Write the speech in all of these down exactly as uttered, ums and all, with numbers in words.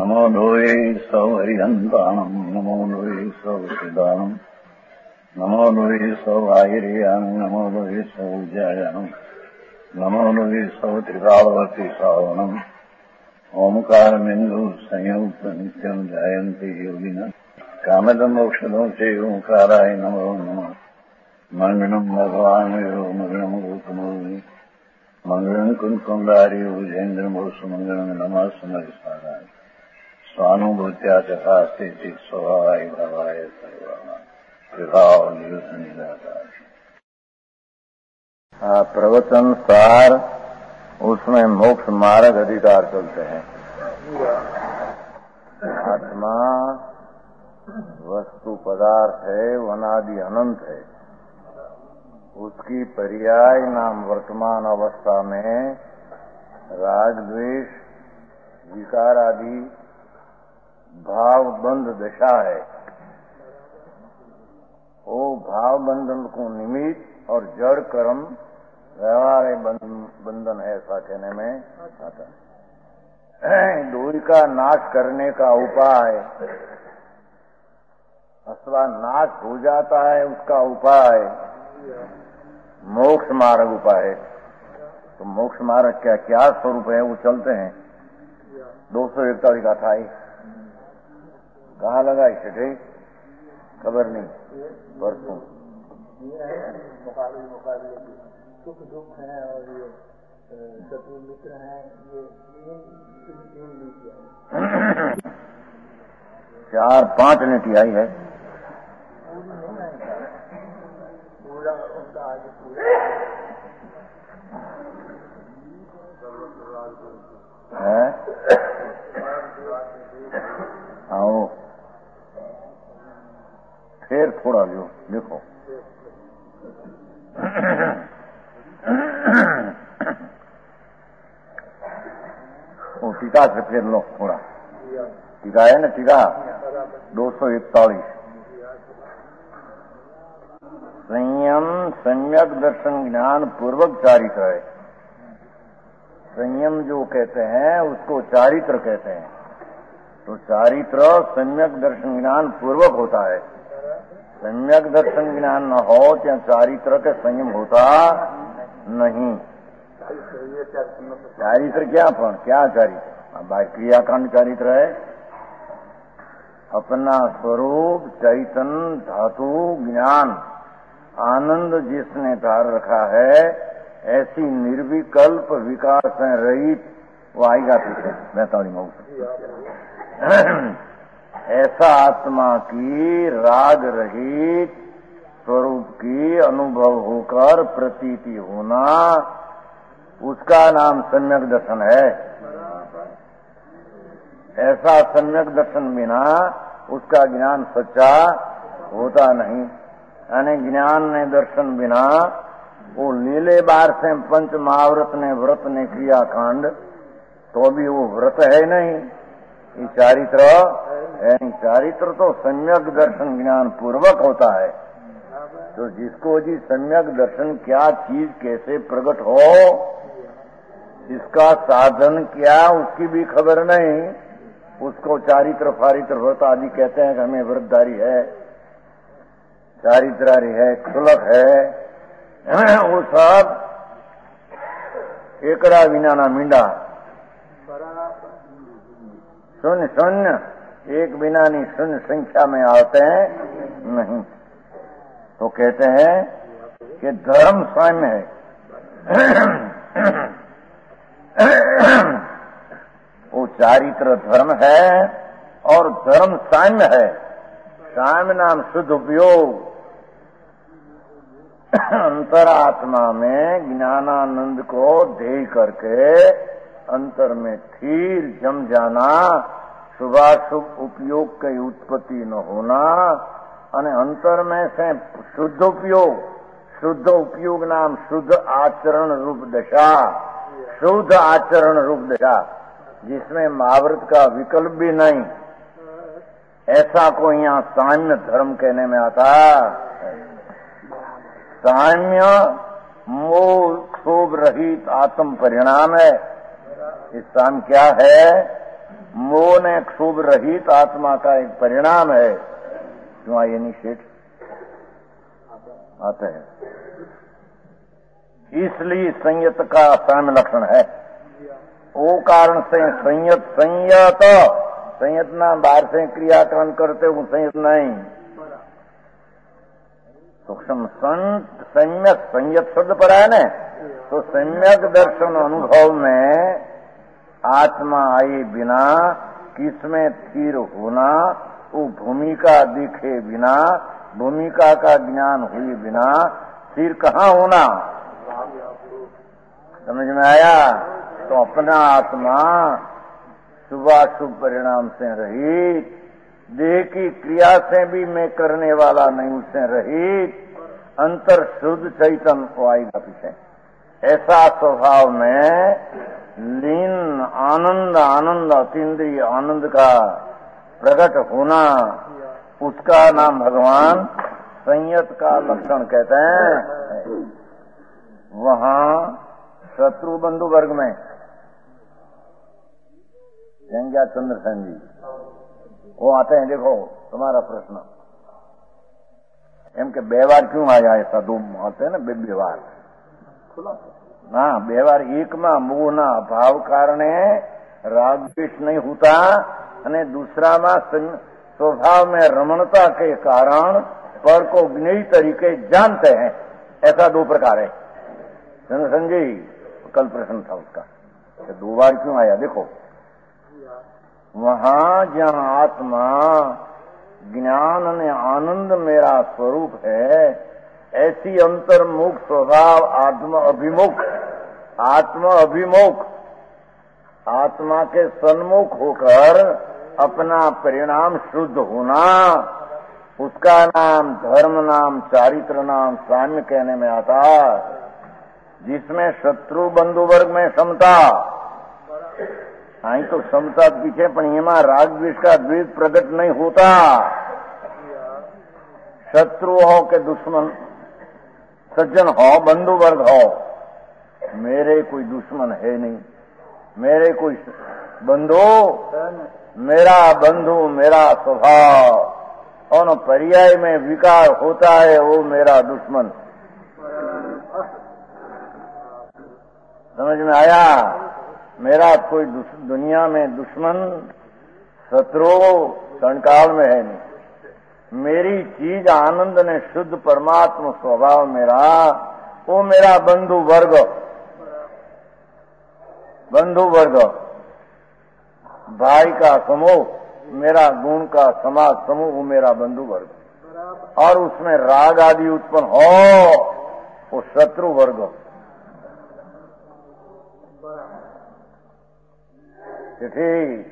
नमो लोये सौहरिहन्ताणम् नमो लोये सौसिदानम् नमो लोये सौभागिर्यानम् नमो लोये सौज्यायानम् नमो लोये सौत्रिकालवर्ति सावनम् ओंकारमिन्दु संयुक्त नित्यम् जायन्ति योगिनः कामदम् मोक्षदम् च ओंकाराय नमो नमः मंगलम् भगवान् यो मंगलम् रूपमोहि मंगलम् कुंकुंडारि उजेन्द्रमोसु मंगलम् नमः समरिसाराय स्वानुभूत्या चकास्ते स्वभावाय भावाय सर्वाणां प्रवचन सार उसमें मोक्ष मार्ग अधिकार चलते हैं। आत्मा वस्तु पदार्थ है, वनादि अनंत है। उसकी पर्याय नाम वर्तमान अवस्था में राग द्वेष विकार आदि भाव बंध दशा है। वो भाव बंधन को निमित्त और जड़ कर्म व्यवहार बंधन है, ऐसा कहने में आता है। दूरी का नाश करने का उपाय अथवा नाश हो जाता है उसका उपाय मोक्ष मार्ग उपाय है। तो मोक्ष मार्ग क्या क्या स्वरूप है वो चलते हैं। दो सौ इकतालीस का था कहाँ लगा इसे ठीक खबर नहीं परसों मुकाबले मुकाबले सुख दुख है और ये शत्रु मित्र हैं, ये तीन नीति चार पांच नीति आई है। पूरा उनका आज पूरा है। आओ फिर थोड़ा लो लिखो। वो टीका से फिर लो थोड़ा। टीका है ना, टीका दो सौ इकतालीस। संयम सम्यक दर्शन ज्ञान पूर्वक चारित्र है। संयम जो कहते हैं उसको चारित्र कहते हैं। तो चारित्र सम्यक दर्शन ज्ञान पूर्वक होता है। सम्यक दर्शन ज्ञान न हो क्या चारित्र के संयम होता नहीं। चारित्र क्या पण क्या चारित्र क्रियाकांड चारित्र है। अपना स्वरूप चैतन्य धातु ज्ञान आनंद जिसने धार रखा है, ऐसी निर्विकल्प विकार से रहित वो आएगा पीछे बैतालीस में। ऐसा आत्मा की राग रहित स्वरूप की अनुभव होकर प्रतीति होना, उसका नाम सम्यक दर्शन है। ऐसा सम्यक दर्शन बिना उसका ज्ञान सच्चा होता नहीं। यानी ज्ञान ने दर्शन बिना वो लीले बार से पंच महाव्रत ने व्रत ने क्रिया कांड तो भी वो व्रत है नहीं। ये चारित्र है। चारित्र तो सम्यक दर्शन ज्ञान पूर्वक होता है। तो जिसको जी सम्यक दर्शन क्या चीज कैसे प्रकट हो, इसका साधन क्या उसकी भी खबर नहीं, उसको चारित्र फारित्र व्रत आदि कहते हैं कि हमें व्रतधारी है, चारित्रारी है, क्षुलक है। वो सब एकड़ा विना ना मींडा। शून्य शून्य एक बिना नहीं शून्य संख्या में आते हैं नहीं। तो कहते हैं कि धर्म साम्य है। वो चारित्र धर्म है और धर्म साम्य है। साम्य नाम शुद्ध उपयोग। अंतरात्मा में ज्ञानानंद को ध्येय करके अंतर में स्थिर जम जाना, शुभाशुभ उपयोग की उत्पत्ति न होना, और अंतर में से शुद्ध उपयोग। शुद्ध उपयोग नाम शुद्ध आचरण रूप दशा। शुद्ध आचरण रूप दशा जिसमें महाव्रत का विकल्प भी नहीं। ऐसा को यहाँ साम्य धर्म कहने में आता। साम्य मोह क्षोभ रहित आत्म परिणाम है। इस साम क्या है? मोह ने क्षोभ रहित आत्मा का एक परिणाम है। क्यों आइए नहीं सेठ आते हैं, इसलिए संयत का साम्य लक्षण है। वो कारण से संयत संयत संयत ना बाहर से क्रियाकरण करते हूँ, संयत नहीं। सूक्ष्म संत सम्यक संयत शब्द पर है न, तो सम्यक दर्शन अनुभव में आत्मा आए बिना किसमें स्थिर होना, वो भूमिका दिखे बिना, भूमिका का ज्ञान हुए बिना स्थिर कहाँ होना। समझ में आया? तो अपना आत्मा शुभाशुभ परिणाम से रहित, देह की क्रिया से भी मैं करने वाला नहीं, उससे रहित, अंतर शुद्ध चैतन्य को आएगा पीछे। ऐसा स्वभाव में लीन आनंद आनंद अतीन्द्रिय आनंद का प्रकट होना, उसका नाम भगवान संयत का लक्षण कहते हैं। वहां शत्रु बंधु वर्ग में जंग्या चंद्र सेन जी वो आते हैं। देखो तुम्हारा प्रश्न एम के व्यवहार क्यों आया, ऐसा दो आते हैं ना व्यवहार ना, व्यवहार एक में मोह ना भाव कारणे राग द्वेष नहीं होता, અને दूसरा में स्वभाव में रमणता के कारण पर को ज्ञेय तरीके जानते हैं। ऐसा दो प्रकार है। संजय कल प्रश्न था उसका, तो दो बार क्यों आया? देखो वहां जहां आत्मा ज्ञान ने आनंद मेरा स्वरूप है, ऐसी अंतर्मुख स्वभाव आत्म अभिमुख आत्म अभिमुख आत्मा के सन्मुख होकर अपना परिणाम शुद्ध होना, उसका नाम धर्म नाम चारित्र नाम साम्य कहने में आता, जिसमें शत्रु बंधु वर्ग में समता। आई तो समता पीछे पण राग द्वेष का द्वेष प्रकट नहीं होता। शत्रु हो के दुश्मन, सज्जन हो, बंधु वर्ग हो, मेरे कोई दुश्मन है नहीं, मेरे कोई बंधु, मेरा बंधु मेरा स्वभाव, और पर्याय में विकार होता है वो मेरा दुश्मन। समझ में आया? मेरा कोई दुनिया में दुश्मन शत्रु क्षणकाल में है नहीं। मेरी चीज आनंद ने शुद्ध परमात्मा स्वभाव मेरा, वो मेरा बंधु वर्ग, बंधु वर्ग भाई का समूह, मेरा गुण का समाज समूह, वो मेरा बंधु वर्ग। और उसमें राग आदि उत्पन्न हो वो शत्रु वर्ग। ठीक,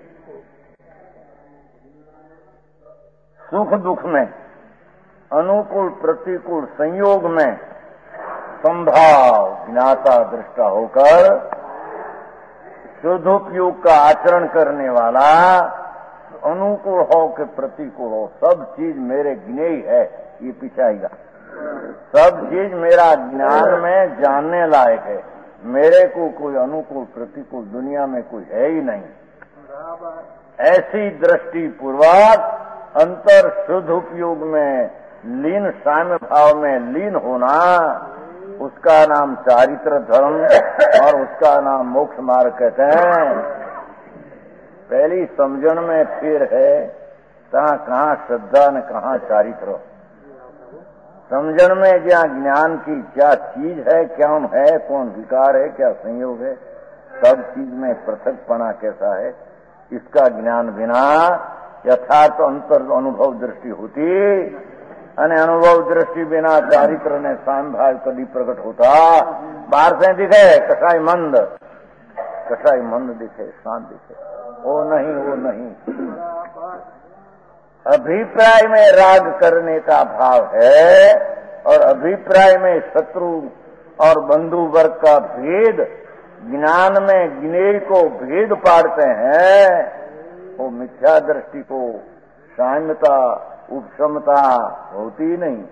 सुख दुख में अनुकूल प्रतिकूल संयोग में संभाव ज्ञाता दृष्टा होकर शुद्धोपयोग का आचरण करने वाला, अनुकूल हो के प्रतिकूल हो, सब चीज मेरे ज्ञेय है, ये पीछे आएगा। सब चीज मेरा ज्ञान में जानने लायक है, मेरे को कोई अनुकूल प्रतिकूल दुनिया में कोई है ही नहीं। ऐसी दृष्टि पूर्वक अंतर शुद्ध उपयोग में लीन साम्य भाव में लीन होना, उसका नाम चारित्र धर्म और उसका नाम मोक्ष मार्ग कहते हैं। पहली समझण में फिर है, कहाँ कहाँ श्रद्धा न कहाँ चारित्र। समझण में जहाँ ज्ञान की क्या चीज है, क्या है, कौन विकार है, क्या संयोग है, सब चीज में पृथकपना कैसा है, इसका ज्ञान बिना यथार्थ अंतर अनुभव दृष्टि होती, અને अनुभव दृष्टि बिना चारित्र ने साम भाव कभी प्रकट होता। बाहर से दिखे कसाई मंद, कसाई मंद दिखे, शांत दिखे, वो नहीं वो नहीं। अभिप्राय में राग करने का भाव है और अभिप्राय में शत्रु और बंधु वर्ग का भेद, ज्ञान में ज्ञेय को भेद पाड़ते हैं, वो मिथ्या दृष्टि को साम्यता उपशमता होती नहीं।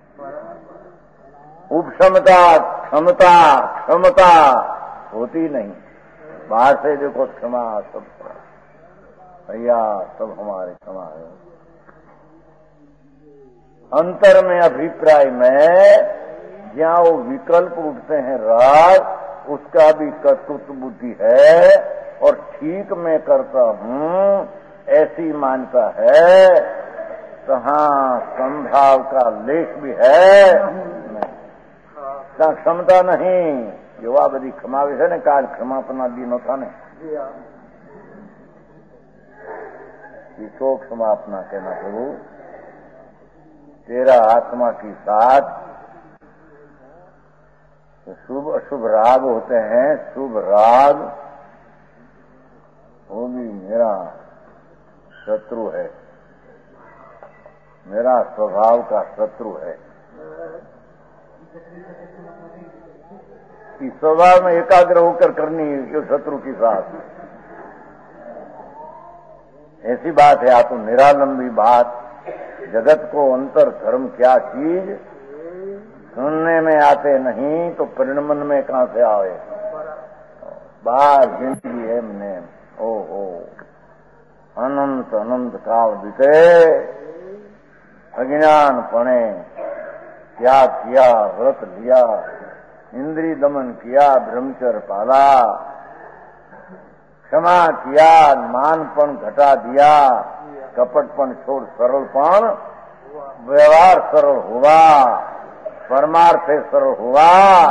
उपशमता क्षमता क्षमता होती नहीं। बाहर से देखो क्षमा सब, भैया सब हमारे समान है। अंतर में अभिप्राय में जहाँ वो विकल्प उठते हैं राग, उसका भी कर्तृत्व बुद्धि है और ठीक मैं करता हूँ ऐसी मान्यता है, तो हाँ संभाव का लेख भी है, क्षमता नहीं। युवा बधी क्षमावे है ने काल क्षमापना दी नो था ने शोक क्षमापना कहना प्रभु तेरा आत्मा की साथ शुभ अशुभ राग होते हैं। शुभ राग वो भी मेरा शत्रु है, मेरा स्वभाव का शत्रु है। इस स्वभाव में एकाग्र होकर करनी जो शत्रु के साथ ऐसी बात है। आप तो निरालंबी बात, जगत को अंतर धर्म क्या चीज सुनने में आते नहीं तो परिणमन में कहां से आवे। बार जिंदगी है मने ओ हो अनंत अनंत काल बीते अज्ञान पणे क्या किया, व्रत लिया, इंद्रिय दमन किया, ब्रह्मचर्य पाला, क्षमा किया, मानपन घटा दिया, कपटपन छोड़ सरलपन, व्यवहार सरल हुआ, परमार्थ सरल हुआ।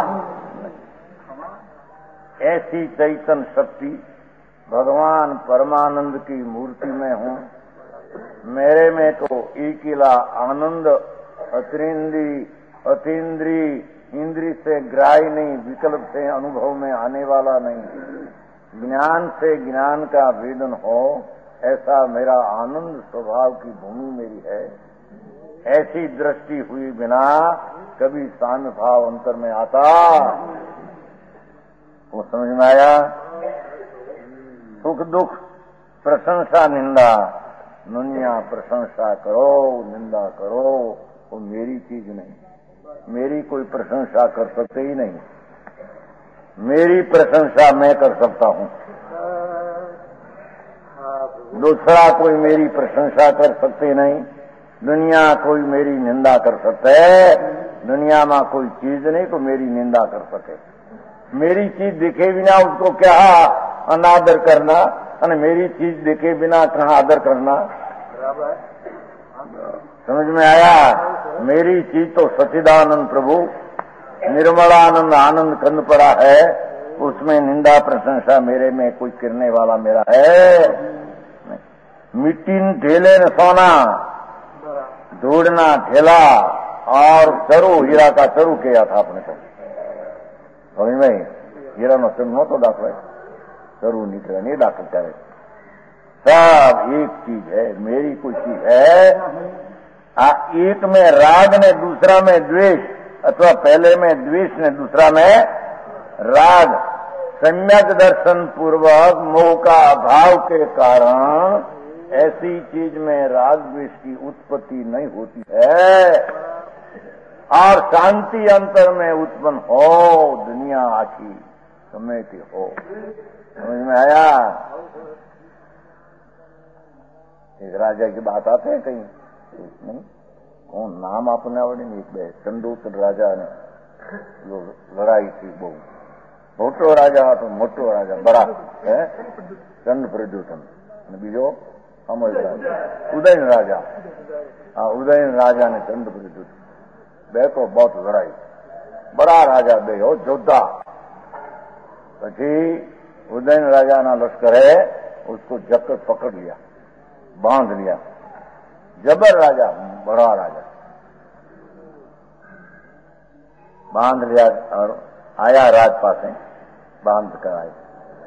ऐसी चैतन्य शक्ति भगवान परमानंद की मूर्ति में हूँ। मेरे में तो एकिला आनंद अतिरिंदी अतीन्द्री इंद्री से ग्राही नहीं, विकल्प से अनुभव में आने वाला नहीं। ज्ञान से ज्ञान का वेदन हो ऐसा मेरा आनंद स्वभाव की भूमि मेरी है। ऐसी दृष्टि हुई बिना कभी साम्य भाव अंतर में आता, वो समझ में आया। सुख दुख प्रशंसा निंदा, दुनिया प्रशंसा करो निंदा करो, वो मेरी चीज नहीं। मेरी कोई प्रशंसा कर सकते ही नहीं। मेरी प्रशंसा मैं कर सकता हूँ, दूसरा कोई मेरी प्रशंसा कर सकते नहीं। दुनिया कोई मेरी निंदा कर सकते है। दुनिया में कोई चीज नहीं तो मेरी निंदा कर सके। मेरी चीज दिखे बिना उसको क्या अनादर करना, और मेरी चीज दिखे बिना कहाँ आदर करना। समझ में आया। मेरी चीज तो सच्चिदानंद प्रभु निर्मलानंद आनंद कंद पड़ा है, उसमें निंदा प्रशंसा मेरे में कोई करने वाला मेरा है। मिट्टी ढेले न सोना, ढूंढना ढेला और चरू, हीरा का चरू किया था अपने को। समझ में हीरा नो सिम नो तो दाखिल चरू निकले नहीं दाखिल करे। सब एक चीज है, मेरी कोई चीज है। आ, एक में राग ने, दूसरा में द्वेष, अथवा पहले में द्वेष ने, दूसरा में राग। सम्यक दर्शन पूर्वक मोह का अभाव के कारण ऐसी चीज में राग द्वेष की उत्पत्ति नहीं होती है। और शांति अंतर में उत्पन्न हो, दुनिया आखी समेटी हो। समझ में आया। एक राजा की बात आते है कहीं नहीं, कौन नाम आपने आवड़े नहीं। एक चंदोतर राजा ने जो लड़ाई थी, वो मोटो राजा तो मोटो राजा बड़ा है चंद प्रद्युतन, बीजो अमर उदयन राजा। हाँ, उदयन राजा ने चंद प्रद्युतन बे तो बहुत लड़ाई, बड़ा राजा बे हो जोधा। पी उदयन राजा ना लश्कर है उसको जकड़ पकड़ लिया, बांध लिया। जबर राजा, बड़ा राजा बांध लिया और आया राजपास से बांध कर आए।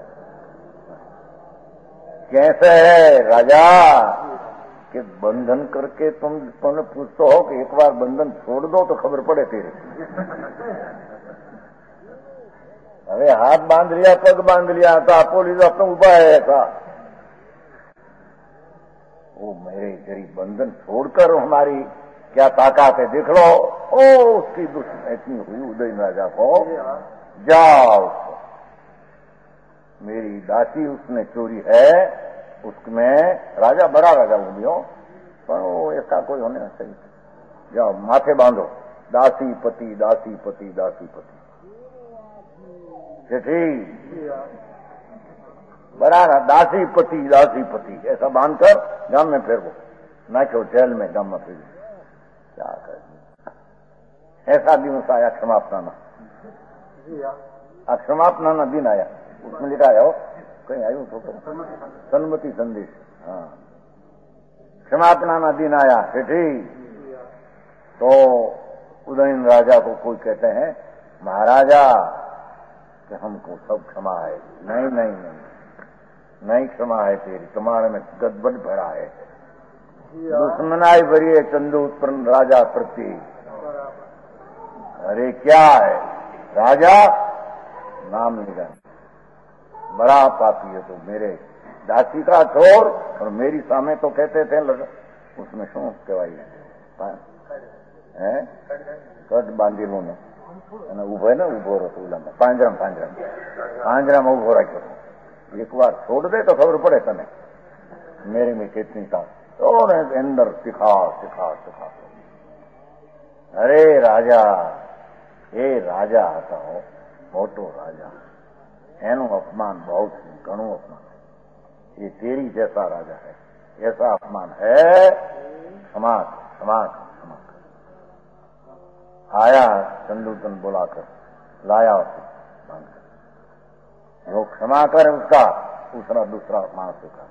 कैसे है राजा कि बंधन करके तुम तुमने पूछते हो कि एक बार बंधन छोड़ दो तो खबर पड़े तेरे। अरे हाथ बांध लिया, पग बांध लिया था, पुलिस अपना उबा है ऐसा। वो मेरे गरीब बंधन छोड़कर हमारी क्या ताकत है देख लो। ओ उसकी दुश्मनी इतनी हुई उदयन राजा को, जाओ उसको मेरी दासी उसने चोरी है, उसमें राजा बड़ा राजा वो भी हो, पर वो ऐसा कोई होने चाहिए। जाओ माथे बांधो, दासी पति दासी पति दासी पति, सेठी बड़ा ना, दासी पति दासी पति ऐसा बांधकर गांव में फेरवो, ना क्यों जेल में गांव में फिर क्या कर। ऐसा दिवस आया क्षमापना, क्षमापना दिन आया, उसमें लिखा है हो कहीं आयु तो सन्मति संदेश। हाँ, क्षमापना दिन आया सेठी। तो उदयन राजा को कोई कहते हैं महाराजा कि हमको सब क्षमा है। नहीं नहीं नहीं नहीं क्षमा है तेरी, तुम्हारे में गड़बड़ भरा है। दुश्मनाई भरी है चंदू उत्पन्न राजा प्रति। अरे क्या है राजा, नाम लेगा बड़ा पापी है तो मेरे दासी का छोर और मेरी सामे तो कहते थे लग, उसमें शू कहवाई है कट बांधेलू ने उभो ने उभो रहो પાંજરામાં પાંજરામાં પાંજરામાં ઉભો રાખ્યો હતો। एक बार छोड़ दे तो खबर पड़े तने मेरे में कितनी था तो अंदर सिखा सिखा सिखा। अरे राजा ए राजा आता हो मोटो राजा, एनु अपमान बहुत घणु अपमान, ये तेरी जैसा राजा है ऐसा अपमान है, क्षमा क्षमा क्षमा। आया चंदूतन बुलाकर लाया उसे, जो क्षमा करे उसका दूसरा दूसरा मानस का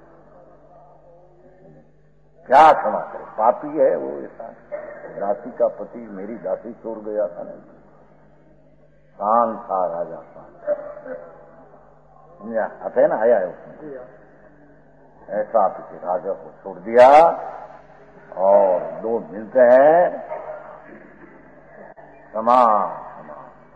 क्या क्षमा करे, पापी है वो ऐसा। दासी का पति मेरी दासी चोर गया था नहीं, शान था राजा शान, समझा आते ना आया है उसमें। ऐसा पीछे राजा को छोड़ दिया और दो मिलते हैं, क्षमा क्षमा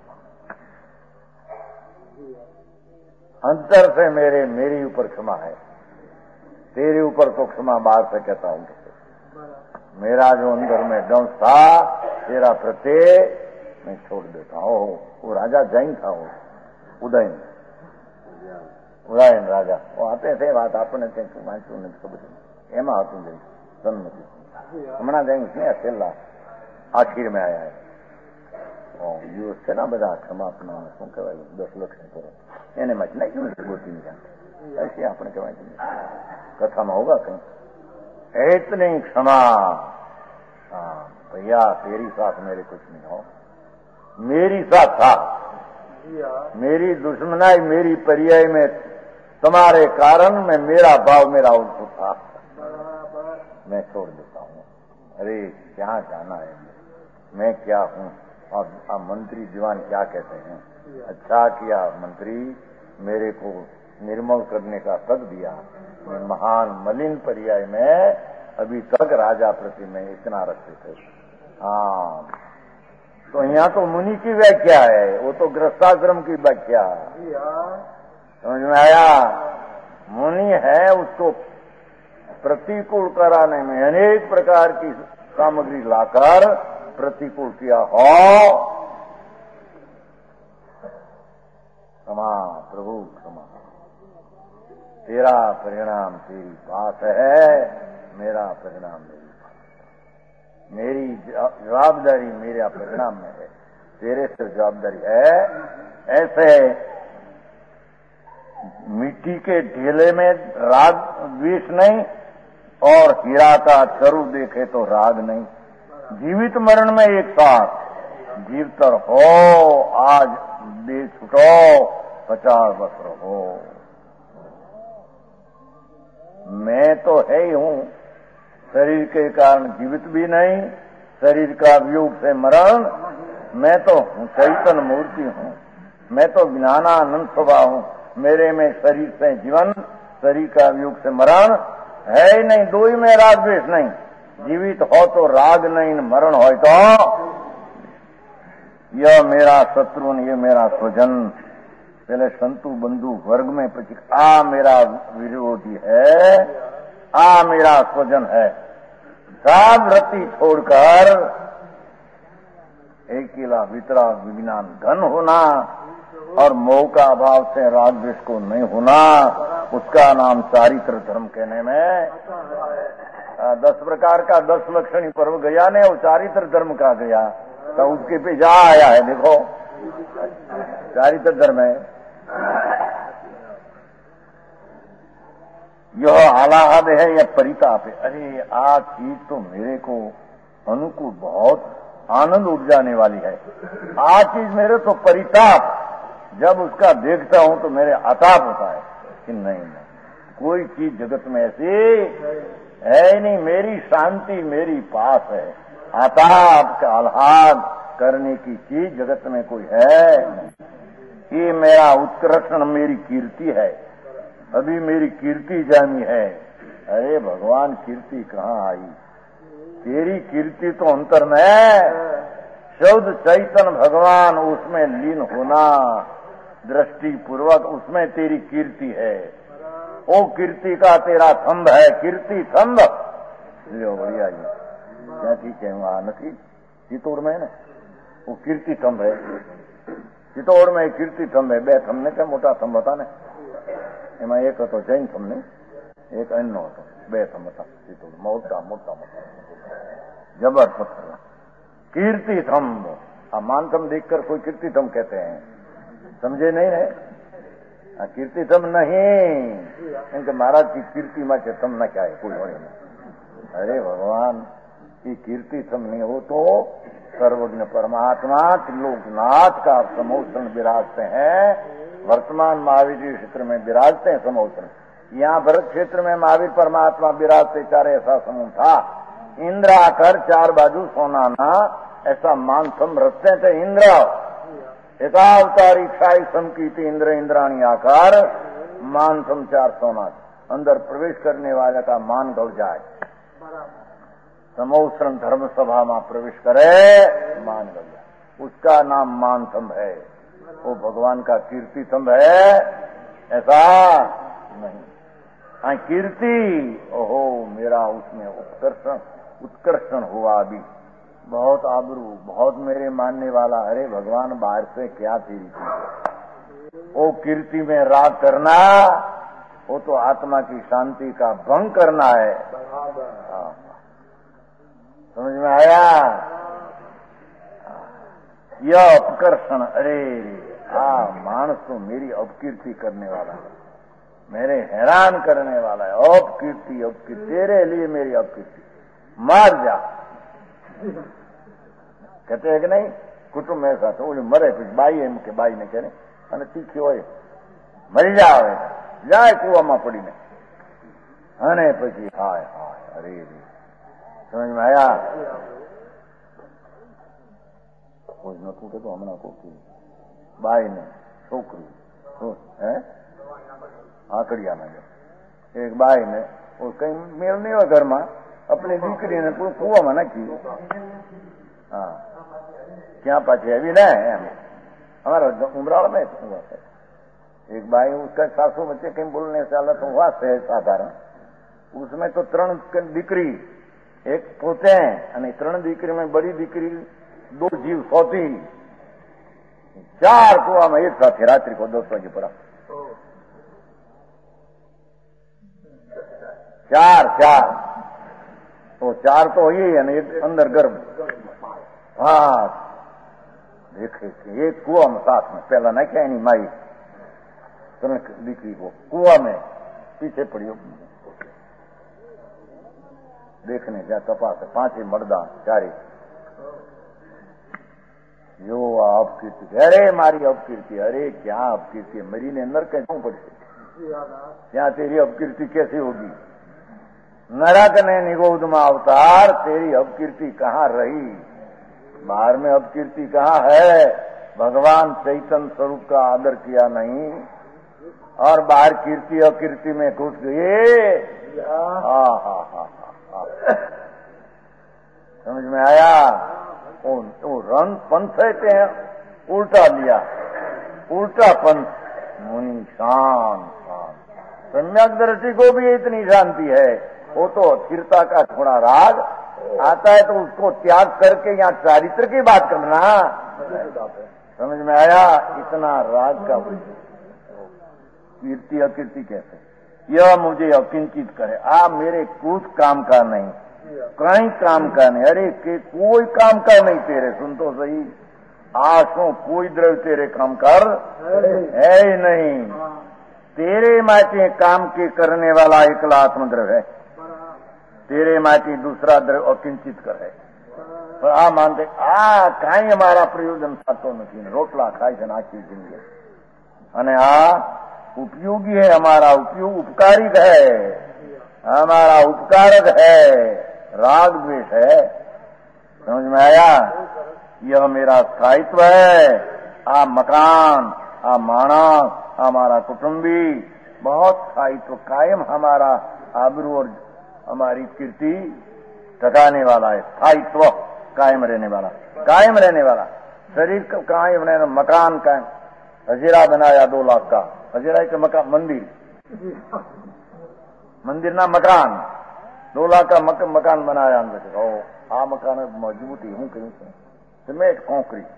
अंतर से मेरे मेरी ऊपर क्षमा है, तेरे ऊपर तो क्षमा बाहर से कहता हूं। मेरा जो अंदर में दंश था तेरा प्रत्यय मैं छोड़ देता हूं। वो राजा जैन था, वो उदयन उदयन राजा वो आते थे बात आपने वांचू ने खबर एमा હતું જૈન સન્મતિ હમણાં જૈન ને છેલ્લા આખીર में आया है। યુ છે ને બધા ક્ષમાપના શું કહેવાય દસ લક્ષ કરો એને માં નહીં કેવું ગોતી નહીં ऐसे આપણે કહેવાય कथा में होगा कहीं इतनी क्षमा। हाँ भैया तेरी साथ मेरे कुछ नहीं हो, मेरी साथ था, मेरी दुश्मनाई मेरी पर्याय में तुम्हारे कारण में मेरा भाव मेरा उल्टू था, मैं छोड़ देता हूँ। अरे क्या जाना है मैं क्या हूँ, और अब मंत्री दीवान क्या कहते हैं, अच्छा किया मंत्री मेरे को निर्मल करने का तक दिया, मैं महान मलिन पर्याय में अभी तक राजा प्रति में इतना रखते थे। हाँ तो यहाँ तो मुनि की व्याख्या है, वो तो गृहस्थाश्रम की व्याख्या, समझ में आया। मुनि है उसको प्रतिकूल कराने में अनेक प्रकार की सामग्री लाकर प्रतिकूल किया हो। क्षमा प्रभु क्षमा, तेरा परिणाम तेरी बात है, मेरा परिणाम मेरी बात, मेरी जवाबदारी मेरा परिणाम में है, तेरे से जवाबदारी है। ऐसे मिट्टी के ढेले में राग द्वेष नहीं और हीरा का चरु देखे तो राग नहीं, जीवित मरण में एक साथ जीवतर हो, आज दे छुटो पचास वर्ष हो। मैं तो है ही हूं, शरीर के कारण जीवित भी नहीं, शरीर का वियोग से मरण, मैं तो हूं चैतन्य मूर्ति हूं, मैं तो ज्ञानानंद स्वभाव हूं, मेरे में शरीर से जीवन शरीर का वियोग से मरण है ही नहीं, दो ही में राग द्वेष नहीं, जीवित हो तो राग नहीं, मरण हो तो यह मेरा शत्रु ये मेरा स्वजन, पहले संतु बंधु वर्ग में पची आ मेरा विरोधी है, आ मेरा स्वजन है, सब रति छोड़कर अकेला वितराग विज्ञान घन होना और मोह का अभाव से राग द्वेष को नहीं होना, उसका नाम चारित्र धर्म कहने में दस प्रकार का दस लक्षणी पर्व गया ने, वो चारित्र धर्म का गया तो उसके पे जा आया है। देखो चारित्र धर्म है। यह आलाहद है या परिताप है। अरे आ चीज तो मेरे को अनुकूल बहुत आनंद उठ जाने वाली है। आ चीज मेरे तो परिताप, जब उसका देखता हूं तो मेरे अताप होता है कि नहीं नहीं कोई चीज जगत में ऐसी है नहीं, मेरी शांति मेरी पास है। आताप का आह्लाद करने की चीज जगत में कोई है नहीं। ये मेरा उत्कर्षण मेरी कीर्ति है, अभी मेरी कीर्ति जानी है। अरे भगवान कीर्ति कहाँ आई, तेरी कीर्ति तो अंतर में शुद्ध चैतन्य भगवान उसमें लीन होना, दृष्टि पूर्वक उसमें तेरी कीर्ति है। वो कीर्ति का तेरा थंभ है, कीर्ति थंभ लो बढ़िया जी क्या ठीक है वहां नहीं चित्तौड़ में ने वो कीर्ति थंभ है। चित्तौड़ में कीर्ति थंभ है, बे थंभ ने क्या मोटा थंभ था ने एમાં એક હતો જૈન થંભ ને એક અન્યનો હતો, બે થંભ હતા ચિત્તૌડ મોટા મોટા મોટા जबर पत्थर कीर्ति थंभ। आ मानथम देखकर कोई कीर्ति थंभ कहते हैं, समझे नहीं है? कीर्ति थंभ नहीं इनके महाराज की कीर्ति में थंभ न क्या है कोई होने नहीं। अरे भगवान की कीर्ति थंभ नहीं हो तो सर्वज्ञ परमात्मा त्रिलोकनाथ का समोषण विराजते हैं। वर्तमान महावीर जी क्षेत्र में विराजते हैं समोषण। यहाँ भरत क्षेत्र में महावीर परमात्मा विराजते चार ऐसा समूह था। इंद्र आकर चार बाजू सोनाना ऐसा मानसम रचते थे। इंद्र एकावतारी क्षाई समकीति इंद्र इंद्राणी आकार मानसम चार सोना अंदर प्रवेश करने वाले का मान गड़ जाए। समोषण धर्म सभा में प्रवेश करे मान गड़ जाए, उसका नाम मानसम है। वो भगवान का कीर्ति थंभ है ऐसा नहीं। हाँ कीर्ति ओहो मेरा उसमें उत्कर्षण उत्कर्षण हुआ। अभी बहुत आबरू बहुत मेरे मानने वाला। अरे भगवान बाहर से क्या तेरी थी वो कीर्ति में राग करना, वो तो आत्मा की शांति का भंग करना है। समझ में आया? यह अपकर्षण अरे आ मानस तो मेरी अपकीर्ति करने वाला है, मेरे हैरान करने वाला है। अपकीर्ति अपकीर्ति तेरे लिए मेरी अपकीर्ति मार जा कहते हैं कि नहीं कुटुंब में ऐसा तो मरे कुछ बाई एम के बाई ने कहने અને તીખી હોય મરી જાવે જાય કુવામાં પડીને અને પછી હાય હાય અરે સમજ में आया? કોઈ નતું કે તો હમણાં કોઈ બાઈ ને છોકરી હે આકડિયા में एक बाई ने वो कहीं मेल नहीं हुआ घर में अपनी दीकरी ने कुआ में नाखी। हाँ क्या पाछे अभी ना हमारा उमराव में एक बाई उसका सासू बच्चे कहीं बोलने से अलग तो हुआ से साधारण। उसमें तो त्रण दीकरी एक पोते हैं, त्रण दीकरी में बड़ी दीकरी दो जीव सौती चार कुआ में एक साथ रात्रि को दस बजे पड़ा। चार चार तो चार तो ही है ना एक अंदर गर्भ। हाँ देखे एक कुआ में साथ में पहला ना क्या नहीं माई त्रण दीकरी को कुआ में पीछे पड़ी देखने क्या तपास है पांच ही मर्दा चारे यो अपकीर्ति। अरे मारी अपकीर्ति, अरे क्या अपकीर्ति मरी ने नरक क्यों पड़ती, क्या तेरी अपकीर्ति कैसी होगी? नरक ने निगोद में अवतार तेरी अपकीर्ति कहाँ रही? बाहर में अपकीर्ति कहाँ है? भगवान चैतन्य स्वरूप का आदर किया नहीं और बाहर कीर्ति अकीर्ति में घुस गए। हा हा हा समझ में आया? वो, वो रंग पंथ है उल्टा लिया, उल्टा पंथ मुनि शांत शांत। सम्यक दर्शी को भी इतनी शांति है, वो तो स्थिरता का थोड़ा राग आता है तो उसको त्याग करके यहाँ चारित्र की बात करना। समझ में आया? इतना राग का कीर्ति अकीर्ति कैसे यह मुझे अकिंचित करे। आप मेरे कुछ काम का नहीं, कहीं काम का नहीं। अरे के कोई काम का नहीं तेरे, सुन तो सही, आसों कोई द्रव्य तेरे काम कर है ही नहीं। तेरे माटे काम के करने वाला एकला आत्मद्रव्य है, तेरे माटे दूसरा द्रव्य अकिंचित कर है। पर आ मानते आ कहीं हमारा प्रयोजन થતો નથી, રોટલા ખાય છે આખી જિંદગી, અને આ उपयोगी है, हमारा उपयोग उपकारिक है, हमारा उपकारक है, राग द्वेष है। समझ में आया? यह मेरा स्थायित्व है। आ मकान, आ मानस, हमारा कुटुंबी बहुत स्थायित्व, कायम हमारा आबरू और हमारी कीर्ति टकाने वाला है। स्थायित्व कायम रहने वाला, कायम रहने वाला शरीर का कायम रहना, मकान कायम। हजीरा बनाया दो लाख का, हजीरा के मकान, मंदिर मंदिर ना मकान, दो लाख का मक, मकान बनाया अंदर से। ओ आ मकान मजबूती हूँ कहीं से, सीमेंट कंक्रीट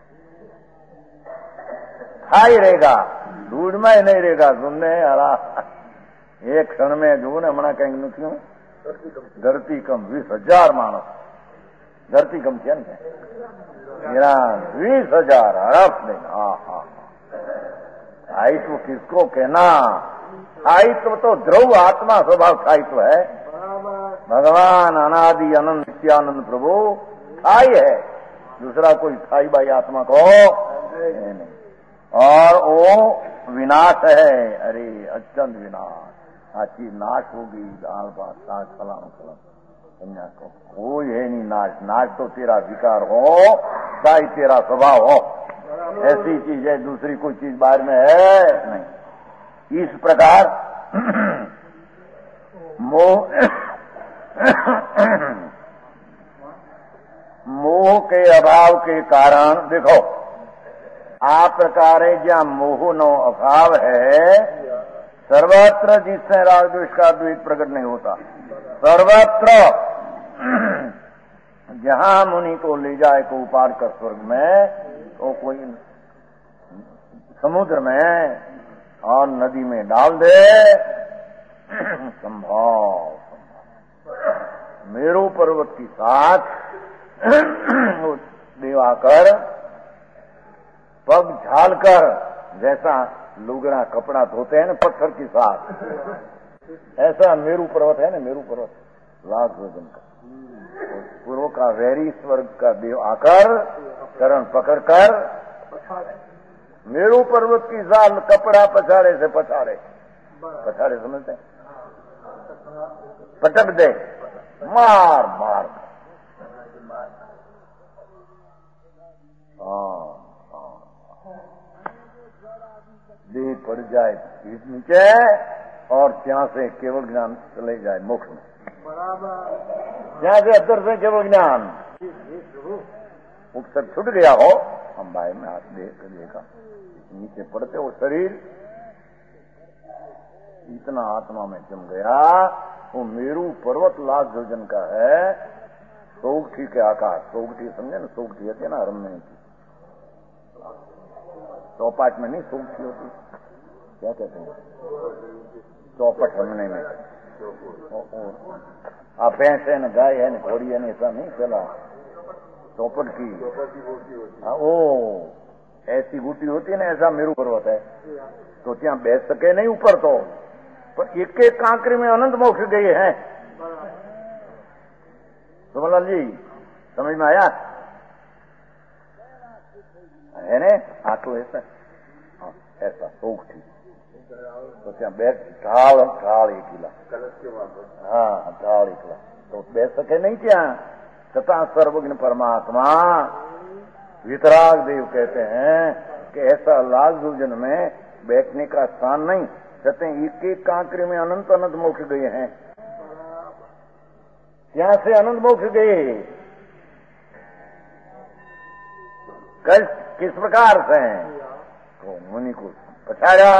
हाई रहेगा, दूध में ही नहीं रहेगा। सुनने हरा एक क्षण में जो ने मना कहीं नहीं, धरती कम वीस हजार मानस, धरती कम थी ने वीस हजार हड़प नहीं। हाँ हाँ, स्थायित्व किसको कहना? स्थायित्व तो ध्रुव आत्मा स्वभाव स्थायित्व है। भगवान अनादि अनंत नित्यानंद प्रभु स्थायी है, दूसरा कोई स्थायी बाई आत्मा को है नहीं। और वो विनाश है, अरे अत्यंत विनाश। आ चीज नाश होगी, दाल भात साग फलाना फलाना, को कोई है नहीं नाश। नाश तो तेरा विकार हो, स्थायी तेरा स्वभाव हो, ऐसी चीज है, दूसरी कोई चीज बाहर में है नहीं। इस प्रकार मोह मोह के अभाव के कारण, देखो आ प्रकार जहाँ मोह नो अभाव है, सर्वत्र जिससे राग द्वेष का द्वेष प्रकट नहीं होता, सर्वत्र जहाँ मुनि को ले जाए को उपार कर स्वर्ग में, तो कोई समुद्र में और नदी में डाल दे, संभव। मेरू पर्वत के साथ देवाकर पग झालकर, जैसा लुगड़ा कपड़ा धोते हैं ना पत्थर के साथ, ऐसा मेरू पर्वत है ना, मेरू पर्वत लाख वजन का, पूर्व का वैरी स्वर्ग का देव आकर चरण पकड़कर मेरू पर्वत की साल कपड़ा पछाड़े से पछाड़े, पछाड़े समझते हैं, पटक दे, मार मार। हाँ देह पड़ जाए पीठ नीचे, और ત્યાં से केवल ज्ञान चले जाए मोक्ष में, यहाँ से अंदर से केवल ज्ञान मुक्त छूट गया हो। हम भाई में हाथ देख देखा, नीचे पड़ते वो शरीर इतना आत्मा में जम गया, वो मेरू पर्वत लाख योजन का है, सोगठी के आकार, सोगठी समझे ना, सोगठी होती है ना रमने की, चौपाट में नहीं सोगठी होती, क्या कहते हैं, चौपट रमने में। आप भैंस है न, गाय है न, घोड़ी है न, ऐसा नहीं चला, चौपट की। हाँ ओ ऐसी बूटी होती है ना, ऐसा मेरू पर्वत है, तो ત્યાં बैठ सके नहीं ऊपर, तो पर एक एक कांकरी में अनंत मोक्ष गए हैं। सुमलाल जी समझ में आया है ने? हाँ तो ऐसा, हाँ ऐसा सोख थी, तो ત્યાં बैठ ढाल ढाल એકલા, हाँ ढाल એકલા, तो बैठ सके नहीं ત્યાં, छता सर्वज्ञ परमात्मा वितराग देव कहते हैं कि ऐसा लाख योजन में बैठने का स्थान नहीं, छते एक एक कांकरी में अनंत अनंत मोक्ष गए हैं, यहाँ से अनंत मोक्ष गए। किस किस प्रकार से तो मुनि को पछाड़ा,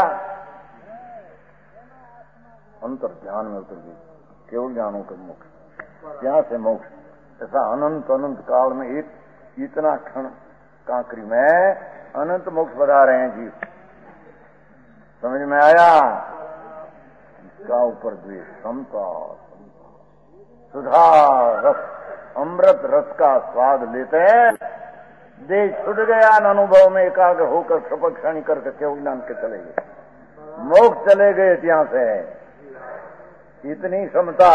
अंतर ध्यान में उतर गई, केवल ज्ञानों का मोक्ष, यहाँ से मोक्ष। ऐसा अनंत अनंत काल में एक इतना क्षण कांकरी में अनंत मोक्ष बता रहे हैं जीव। समझ में आया? का ऊपर द्वेष, समता, सुधा रस, अमृत रस का स्वाद लेते हैं। देह छूट गया न अनुभव में एकाग्र होकर क्षपक क्षणी करके केवल ज्ञान के चले गए, मोक्ष चले गए ત્યાં से। इतनी क्षमता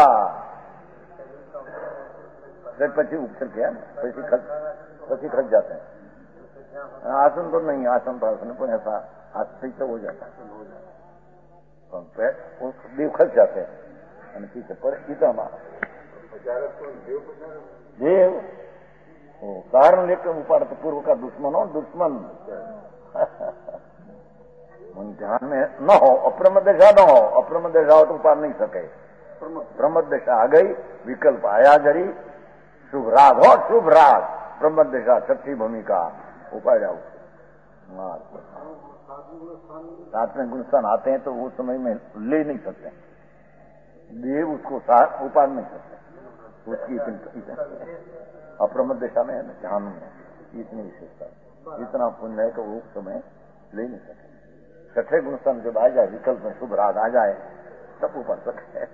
પછી ઉત્તર ગયા પછી પછી खच जाते हैं। आसन तो नहीं, आसन तो आसन पर ऐसा हाथ तो हो जाता है, देव खच जाते हैं पीछे पर इतना देव वो कारण लेकर उपाड़ तो पूर्व का दुश्मन हो, दुश्मन ध्यान में न हो, अप्रम दशा न हो, अप्रम दशा हो तो उपाड़ नहीं सके। प्रमद दशा आ गई, विकल्प आया जरी, शुभ राग हो, शुभ राग, प्रमद दशा छठी भूमिका उपाय जाओ। साथ में गुणस्थान आते हैं तो वो समय में ले नहीं सकते, देव उसको उपाड़ नहीं सकते, उसकी इतनी अप्रमद दशा में है ना, ध्यान में इतनी विशेषता, इतना पुण्य है कि वो समय ले नहीं सके। छठे गुणस्थान जब आ जाए, विकल्प में शुभ राग आ जाए, तब ऊपर सके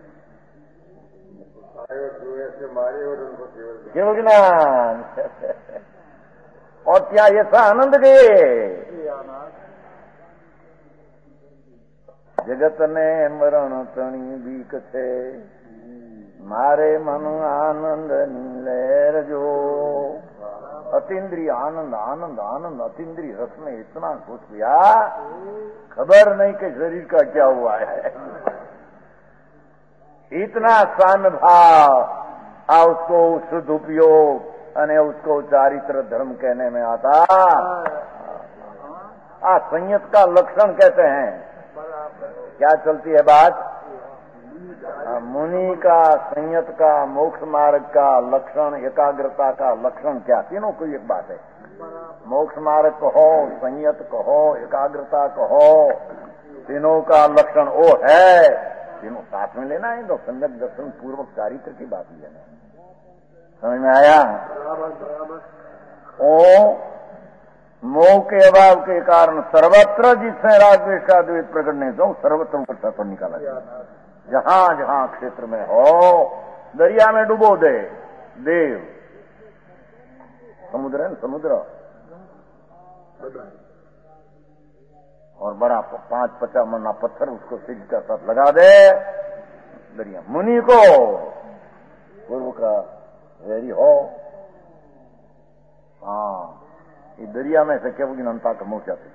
केवल ज्ञान। और क्या ऐसा आनंद गए जगत ने मरण तणी बीक छे, मारे मन आनंद नीलेर जो। अतीन्द्रिय आनंद, आनंद आनंद अतीन्द्रिय रस में इतना घुस गया, खबर नहीं कि शरीर का क्या हुआ है। इतना साम्य भाव आ उसको शुद्ध उपयोग अने उसको चारित्र धर्म कहने में आता। आ संयत का लक्षण कहते हैं। क्या चलती है बात? मुनि का, संयत का, मोक्ष मार्ग का लक्षण, एकाग्रता का लक्षण क्या? तीनों कोई एक बात है। मोक्ष मार्ग कहो, संयत कहो, एकाग्रता कहो, तीनों का लक्षण वो है। तीनों साथ में लेना है तो सम्यक दर्शन पूर्वक चारित्र की बात लेना है। समझ में आया? ओ मोह के अभाव के कारण सर्वत्र जिसमें राग द्वेष का द्वेष प्रकट नहीं तो सर्वत्र ऊपर तत्व निकाला जाए। जहां जहां क्षेत्र में हो, दरिया में डुबो दे देव। समुद्र है ना, समुद्र और बड़ा पांच पचास मना पत्थर उसको सिद्ध का साथ लगा दे दरिया। मुनि को पूर्व का वैरी हो, हाँ, ये दरिया में से केवल अनंता का मोह जाते।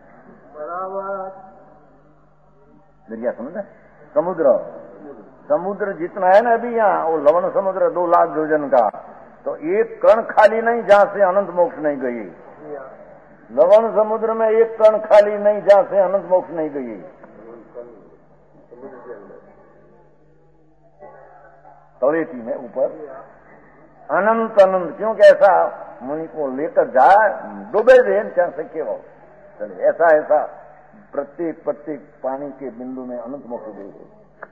दरिया समझे? समुद्र, समुद्र जितना है ना अभी यहाँ, वो लवण समुद्र दो लाख योजन का, तो एक कण खाली नहीं जहां से अनंत मोक्ष नहीं गई। लवण समुद्र में एक कण खाली नहीं जहां से अनंत मोक्ष नहीं गई। तलेटी में ऊपर अनंत अनंत, क्योंकि ऐसा मुनि को लेकर जाए डूबे दे क्या से केवल चले। ऐसा ऐसा प्रत्येक प्रत्येक पानी के बिंदु में अनंत मोक्ष दे गए।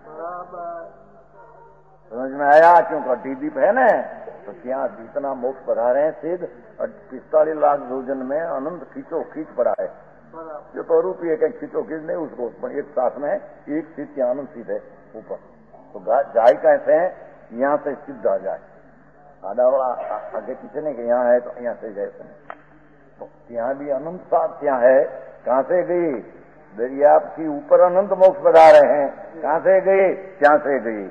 समझ में आया? क्योंकि टीदीप है ना, तो क्या जितना मोक्ष पधारे हैं सिद्ध पिस्तालीस लाख योजन में अनंत खींचो खींच पड़ा है। जो तो रूपी है कहीं खींचो खींच नहीं उसको, एक साथ में एक सिद्ध अनंत सिद्ध है ऊपर। तो जाए कैसे है? यहाँ से सिद्ध आ जाए, आधा वाला आगे पीछे नहीं कि यहाँ है तो यहाँ से जाए। तो यहाँ भी अनंत साथ यहाँ है। कहाँ से गई? दरिया की ऊपर अनंत मोक्ष बता रहे हैं। कहाँ से गई? क्या से गई?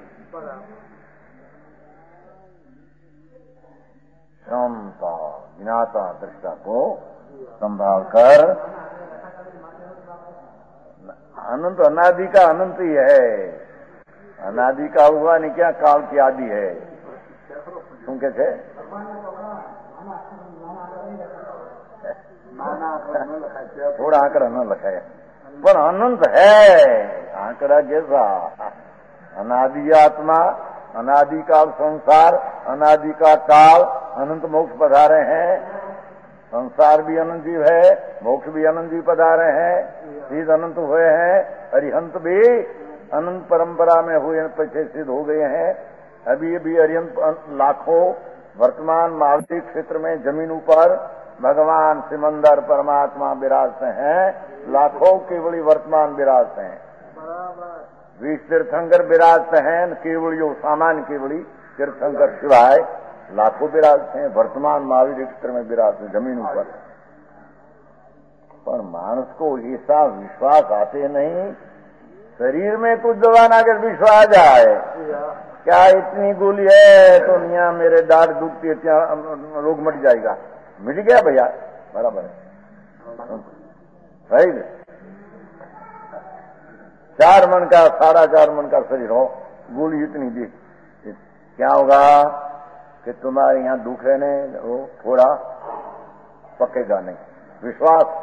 क्षमता ज्ञाता दृष्टा को संभाल कर, अनंत अनादि का अनंत ही है। अनादि का हुआ नहीं क्या, काल की आदि है। શું કે છે? थोड़ा आंकड़ा न लखाया, पर अनंत है आंकड़ा जैसा। अनादि आत्मा, अनादि काल संसार, अनादि का काल, अनंत मोक्ष पधारे हैं। संसार भी अनंत जीव है, मोक्ष भी अनंत जीव पधारे हैं, सिद्ध अनंत हुए हैं। अरिहंत भी अनंत परंपरा में हुए पीछे सिद्ध हो गए हैं। अभी अभी अरिहंत लाखों वर्तमान महावीर क्षेत्र में जमीन ऊपर भगवान सिमंदर परमात्मा विराजते हैं। लाखों केवली वर्तमान विराजते हैं। बीस तीर्थंकर विराजते हैं, केवल जो सामान्य केवली तीर्थंकर सिवाय लाखों विराजते हैं। वर्तमान महावीर क्षेत्र में विराजते जमीन पर, पर मानस को ऐसा विश्वास आते नहीं। शरीर में कुछ दबाना कर विश्वास जाए, क्या इतनी गोली है तो यहाँ मेरे दाढ़ दुखती है, क्या रोग मट जाएगा, मिट गया भैया, बराबर है, सही। चार मन का, साढ़ा चार मन का शरीर हो, गोली इतनी दी, क्या होगा कि तुम्हारे यहाँ दुख है नहीं, वो थोड़ा पकेगा नहीं। विश्वास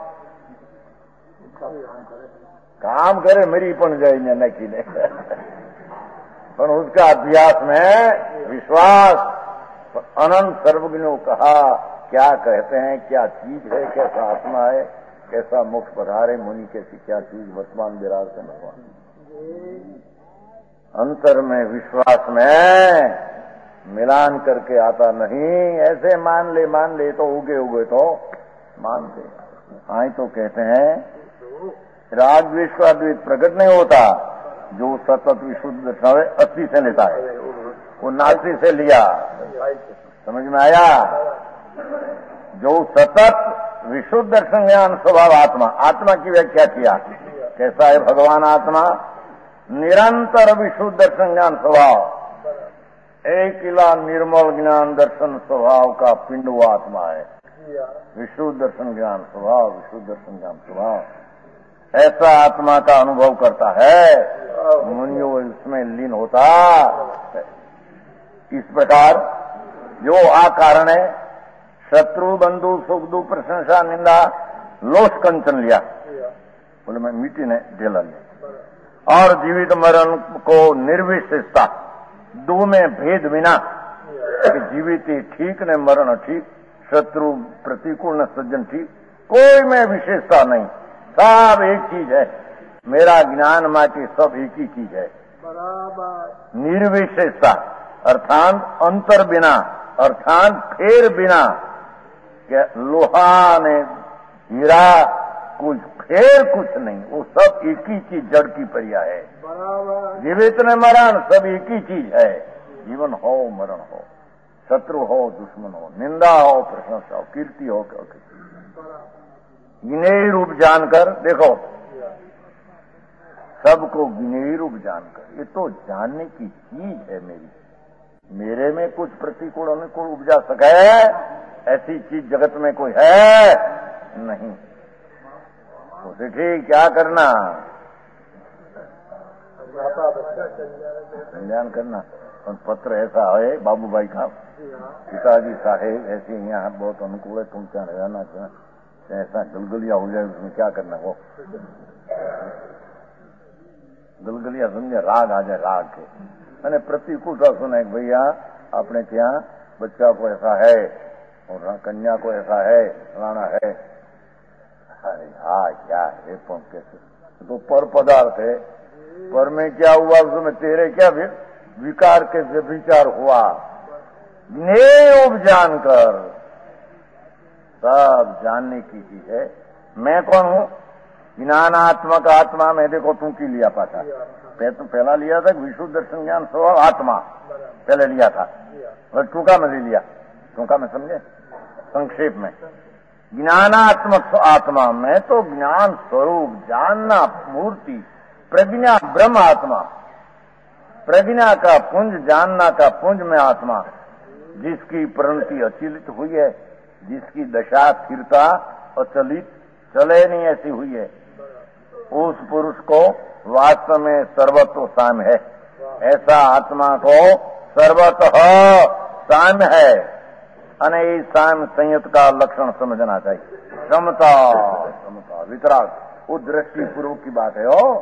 काम करे मेरी पन जाए न कि नहीं, पर उसका अभ्यास में विश्वास। अनंत सर्वज्ञों कहा, क्या कहते हैं, क्या चीज है, कैसा आत्मा है, कैसा मोक्ष पधारे मुनि, कैसी क्या चीज वर्तमान विराज से भगवान। अंतर में विश्वास में मिलान करके आता नहीं। ऐसे मान ले मान ले तो उगे उगे तो मानते। आए तो कहते हैं राग द्वेष का द्वेष प्रकट नहीं होता, जो सतत विशुद्ध अस्थि से लेता है, वो नास्ति से लिया, समझ में आया। जो सतत विशुद्ध संज्ञान स्वभाव आत्मा, आत्मा की व्याख्या किया, कैसा है भगवान आत्मा, निरंतर विशुद्ध संज्ञान स्वभाव, एक इला निर्मल ज्ञान दर्शन स्वभाव का पिंड वो आत्मा है। विशुद्ध दर्शन ज्ञान स्वभाव, विशुद्ध दर्शन ज्ञान स्वभाव, ऐसा आत्मा का अनुभव करता है, मुनियों इसमें लीन होता। इस प्रकार जो आकारण है, शत्रु बंधु सुख दुख प्रशंसा निंदा लोस कंचन लिया, बोले मैं मिट्टी ने ढेला लिया, और जीवित मरण को निर्विशेषता, दो में भेद बिना, जीवित ठीक ने मरण ठीक, शत्रु प्रतिकूल न सज्जन ठीक, कोई में विशेषता नहीं, सब एक चीज है। मेरा ज्ञान माटी सब एक ही चीज है, बराबर। निर्विशेषता अर्थात अंतर बिना, अर्थात फेर बिना, क्या लोहा ने हीरा कुछ फेर कुछ नहीं, वो सब एक ही चीज जड़ की परिया है, बराबर। जीवित ने मरण सब एक ही चीज है, जीवन हो मरण हो, शत्रु हो दुश्मन हो, निंदा हो प्रशंसा हो, कीर्ति हो क्या, गिनेय रूप जानकर देखो, सबको गिनेय रूप जानकर, ये तो जानने की चीज है मेरी, मेरे में कुछ प्रतिकूल अनुकूल उपजा सके ऐसी चीज जगत में कोई है नहीं। तो देखिए क्या करना, संज्ञान करना। और पत्र ऐसा है बाबू भाई का, पिताजी साहेब ऐसे यहाँ बहुत अनुकूल है, तुम क्या रहना चाह, ऐसा गलगलिया हो जाए, उसमें क्या करना, वो गलगलिया समझे राग आ जाए, राग के मैंने प्रतिकूलता सुना कि भैया अपने क्या बच्चा को ऐसा है और कन्या को ऐसा है, फलाना है। अरे हाँ क्या है, कैसे तो पर पदार्थ है, पर में क्या हुआ उसमें तेरे क्या विकार के विचार हुआ, ज्ञेय जानकर, सब जानने की चीज है। मैं कौन हूँ, ज्ञानात्मक आत्मा में, देखो तू की लिया पाता, तो पहला लिया था विशुद्ध दर्शन ज्ञान स्वभाव आत्मा, पहले लिया था, और टूका में ले लिया, टूका में समझे, संक्षेप में ज्ञानात्मक आत्मा में तो ज्ञान स्वरूप जानना मूर्ति, प्रज्ञा ब्रह्म आत्मा, प्रज्ञा का पुंज, जानना का पुंज में आत्मा, जिसकी परिणति अचलित हुई है, जिसकी दशा स्थिरता अचलित चले नहीं ऐसी हुई है, उस पुरुष को वास्तव में सर्वत्व साम्य है। ऐसा आत्मा को सर्वतः साम्य है, अने इस साम्य संयत का लक्षण समझना चाहिए। समता, समता, वितराग, वो दृष्टि पूर्वक की बात है। हो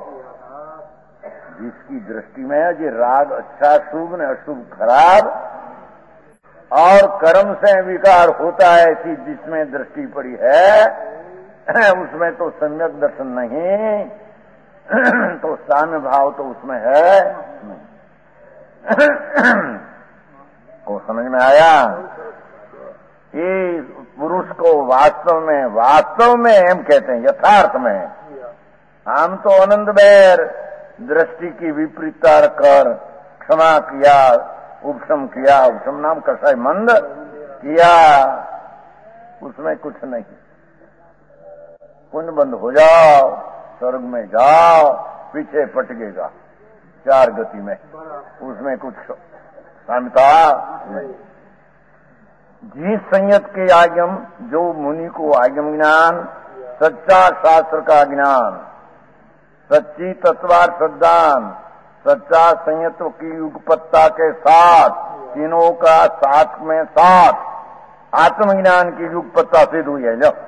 जिसकी दृष्टि में ये राग अच्छा शुभ ने अशुभ खराब और कर्म से विकार होता है, ऐसी जिसमें दृष्टि पड़ी है उसमें तो सम्यक दर्शन नहीं, तो साम्य भाव तो उसमें है। को समझ में आया? ये पुरुष को वास्तव में, वास्तव में हम कहते हैं यथार्थ में, हम तो आनंद बैर दृष्टि की विपरीतता कर क्षमा किया, उपशम किया, उपशम नाम कसाई मंद किया, उसमें कुछ नहीं। पुण्य बंद हो जाओ, स्वर्ग में जाओ, पीछे पटकेगा चार गति में, उसमें कुछ साम्यता नहीं। जिस संयत के आगम, जो मुनि को आगम ज्ञान, सच्चा शास्त्र का ज्ञान, सच्ची तत्वार श्रद्धान, सच्चा संयत्व की युगपत्ता के साथ, तीनों का साथ में साथ आत्मज्ञान की युगपत्ता सिद्ध हुई है। जब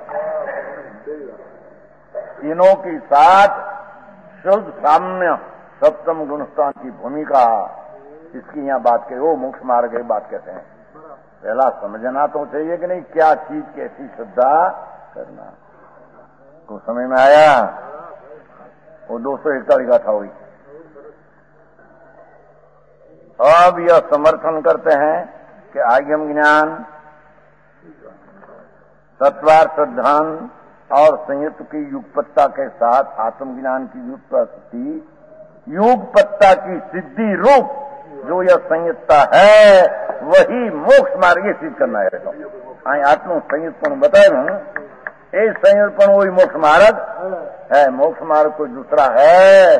तीनों की साथ शुद्ध साम्य सप्तम गुणस्थान की भूमिका, इसकी यहाँ बात कही, वो मोक्ष मार्ग की बात कहते हैं। पहला समझना तो चाहिए कि नहीं, क्या चीज कैसी श्रद्धा करना, तो समझ में आया। वो दो सौ इकतालीस का था हुई। अब यह समर्थन करते हैं कि आगम ज्ञान, तत्वार श्रद्धान और संयुक्त की युगपत्ता के साथ आत्मज्ञान की युगपत्ति, युगपत्ता की सिद्धि रूप जो यह संयुक्ता है, वही मोक्ष मार्ग सिद्ध करना है। तो आत्म संयुक्तपण बताए ना, ये संयुक्तपण वही मोक्ष मार्ग है। मोक्ष मार्ग कोई दूसरा है?